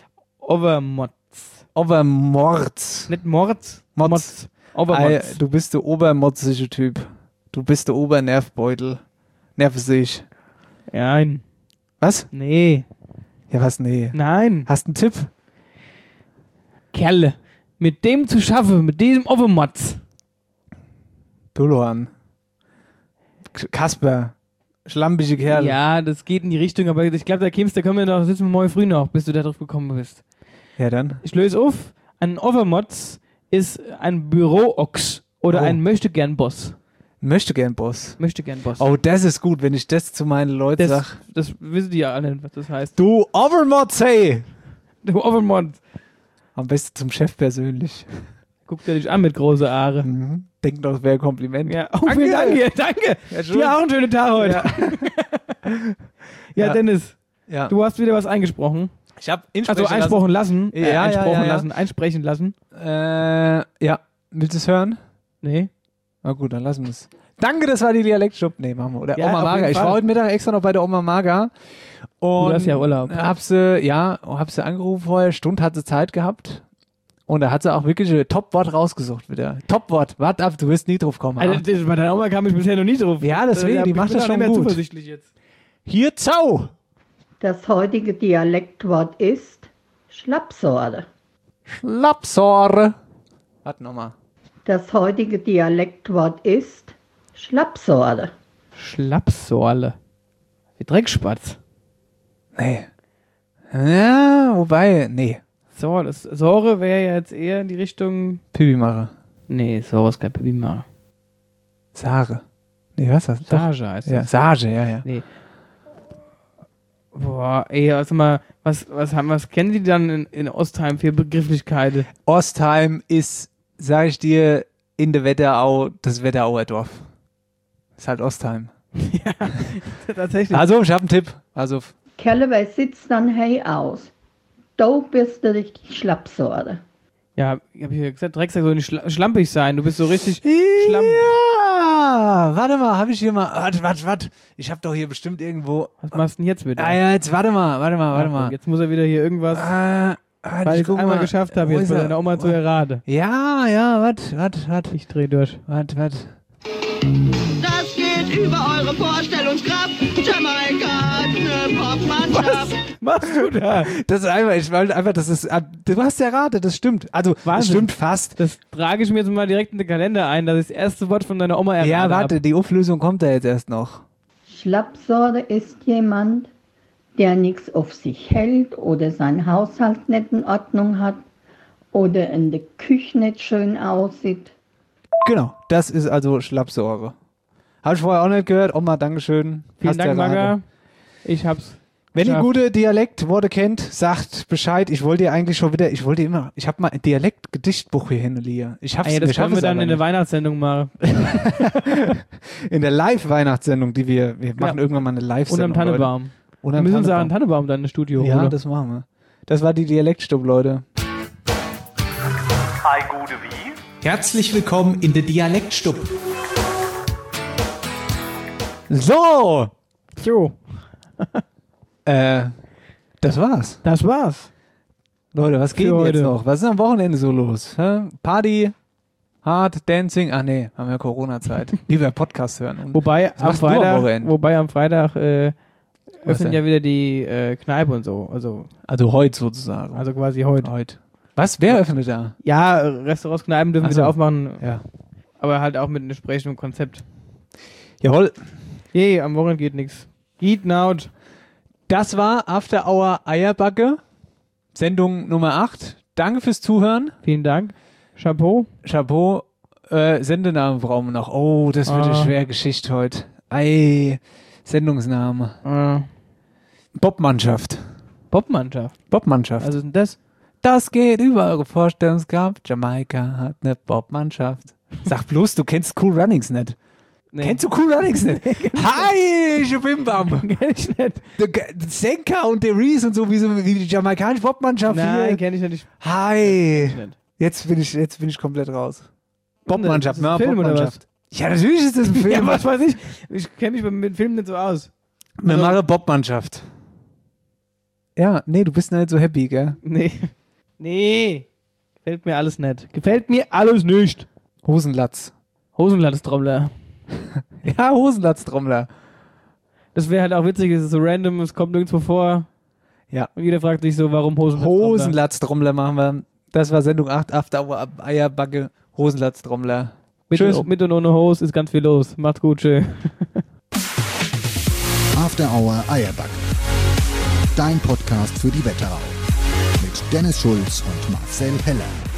Obermords. Nicht Mords. Motz. Obermotz. Du bist der obermotzige Typ. Du bist der Obernervbeutel. Nervensich. Nein. Was? Nee. Ja, was? Nee. Nein. Hast einen Tipp? Kerle, mit dem zu schaffen, mit diesem Obermotz. Duluan. Kasper. Schlampige Kerl. Ja, das geht in die Richtung, aber ich glaube, da können wir noch, sitzen wir morgen früh noch, bis du da drauf gekommen bist. Ja, dann. Ich löse auf. Ein Overmotz ist ein Büro-Ochs oder ein Möchtegern-Boss. Möchtegern-Boss. Möchtegern-Boss. Oh, das ist gut, wenn ich das zu meinen Leuten sage. Das wissen die ja alle, was das heißt. Du Overmotz, hey! Du Overmotz. Am besten zum Chef persönlich. Guckt er dich an mit großen Aare. Mhm. Denkt doch, das wäre ein Kompliment. Ja, oh, vielen Dank hier, danke. Ja, dir auch einen schönen Tag heute. Ja, Dennis, ja. du hast wieder was eingesprochen. Ich habe einsprechen lassen. lassen. Einsprechen lassen. Ja. Willst du es hören? Nee. Na gut, dann lassen wir es. Danke, das war die Dialektstub. Nee, machen wir. Oder Ja, Oma auf Maga. jeden Ich Fall. war heute Mittag extra noch bei der Oma Maga. Und Du hast ja Urlaub. Hab sie angerufen vorher. Stunde hat sie Zeit gehabt. Und da hat sie auch wirklich ein Top-Wort rausgesucht wieder. Top-Wort. Warte ab, du wirst nie drauf kommen. Also, bei deiner Oma kam ich bisher noch nie drauf. Ja, deswegen, die macht das schon mehr gut. zuversichtlich jetzt. Hier, Zau! Das heutige Dialektwort ist Schlappsorte. Schlappsorte. Warte nochmal. Das heutige Dialektwort ist Schlappsorte. Schlappsorle. Wie Dreckspatz. Nee. Ja, wobei, nee. Säure wäre ja jetzt eher in die Richtung... Pipi-Mache. Nee, Säure ist kein Pipi-Mache. Sare. Nee, was ist das? Sage heißt Ja, das. Sage, ja. Nee. Boah, ey, also mal, was kennen die dann in Ostheim für Begrifflichkeiten? Ostheim ist, sag ich dir, in der Wetterau, das Wetterauer Dorf. Ist halt Ostheim. Ja, tatsächlich. Also, ich habe einen Tipp. Also, Kerle, wer sitzt dann hey aus? Du bist du richtig Schlappsorte. Ja, ich hab hier gesagt, Drecksack soll nicht schlampig sein. Du bist so richtig schlampig. ja, warte mal, habe ich hier mal, warte. Ich habe doch hier bestimmt irgendwo. Was machst du denn jetzt mit? Ja, jetzt warte mal. Jetzt muss er wieder hier irgendwas, weil ich es einmal geschafft habe, jetzt bei deiner Oma zu erraten. Ja, warte. Ich dreh durch. Warte. Das geht über eure Vorstellungskraft. Jamaika hat eine Popmannschaft. Was machst du da? Das ist einfach, ich wollte einfach, das ist, du hast erraten, das stimmt. Also, das stimmt fast. Das trage ich mir jetzt mal direkt in den Kalender ein, dass ich das erste Wort von deiner Oma errate. Ja, warte, die Auflösung kommt da jetzt erst noch. Schlappsorte ist jemand, der nichts auf sich hält oder seinen Haushalt nicht in Ordnung hat oder in der Küche nicht schön aussieht. Genau, das ist also Schlappsäure. Habe ich vorher auch nicht gehört. Oma, Dankeschön. Vielen Dank, Maga. Ich hab's. Wenn ihr gute Dialektworte kennt, sagt Bescheid. Ich wollte mal ein Dialektgedichtbuch hier hinlegen. Ich hab's, das können wir dann in der Weihnachtssendung machen. In der Live-Weihnachtssendung, die wir machen irgendwann mal eine Live-Sendung. Unterm Tannebaum. Wir müssen uns einen Tannebaum dann im Studio holen. Ja, das machen wir. Das war die Dialektstub, Leute. Hi, gute wie? Herzlich willkommen in der Dialektstub. So! Jo. Das war's. Das war's. Leute, was geht denn jetzt noch? Was ist am Wochenende so los? Hä? Party, Hard, Dancing? Ach nee, haben wir Corona-Zeit. Lieber Podcast hören. Und wobei am Freitag öffnen denn? ja wieder die Kneipe und so. Also heute sozusagen. Also quasi heute. Was? Wer öffnet da? Ja, Restaurants, Kneipen dürfen wieder aufmachen. Ja. Aber halt auch mit einem entsprechendem Konzept. Jawohl. Am Wochenende geht nichts. Geht naut. Das war After Hour Eierbacke, Sendung Nummer 8. Danke fürs Zuhören. Vielen Dank. Chapeau. Sendenamen brauchen wir noch. Oh, das wird eine schwere Geschichte heute. Sendungsname. Bobmannschaft. Bobmannschaft? Bobmannschaft. Also ist denn das? Das geht über eure Vorstellungskraft. Jamaika hat eine Bobmannschaft. Sag bloß, du kennst Cool Runnings nicht. Nee. Kennst du Cool Alex nicht? Hi, ich bin Bam. Kenn ich nicht. Der Senka und der Reese und so, wie die jamaikanische Popmannschaft Nein, hier. kenn ich nicht. Hi. Kenn ich nicht. Jetzt bin ich komplett raus. Popmannschaft, Ist das ein Film oder Popmannschaft. Ja, natürlich ist das ein Film. Ja, was weiß ich. Ich kenne mich mit Filmen nicht so aus. Wir machen Popmannschaft. Ja, nee, du bist nicht so happy, gell? Nee. Gefällt mir alles nicht. Gefällt mir alles nicht. Hosenlatz. Hosenlatz-Trommler. Ja, Hosenlatz-Trommler. Das wäre halt auch witzig, es ist so random, es kommt nirgendwo vor. Ja. Und jeder fragt sich so, warum Hosenlatz-Trommler? Hosenlatz-Trommler machen wir. Das war Sendung 8, After Hour, Eierbacke, Hosenlatz-Trommler. Mit und ohne Hose ist ganz viel los. Macht's gut, schön. After Hour Eierback. Dein Podcast für die Wetterau. Mit Dennis Schulz und Marcel Heller.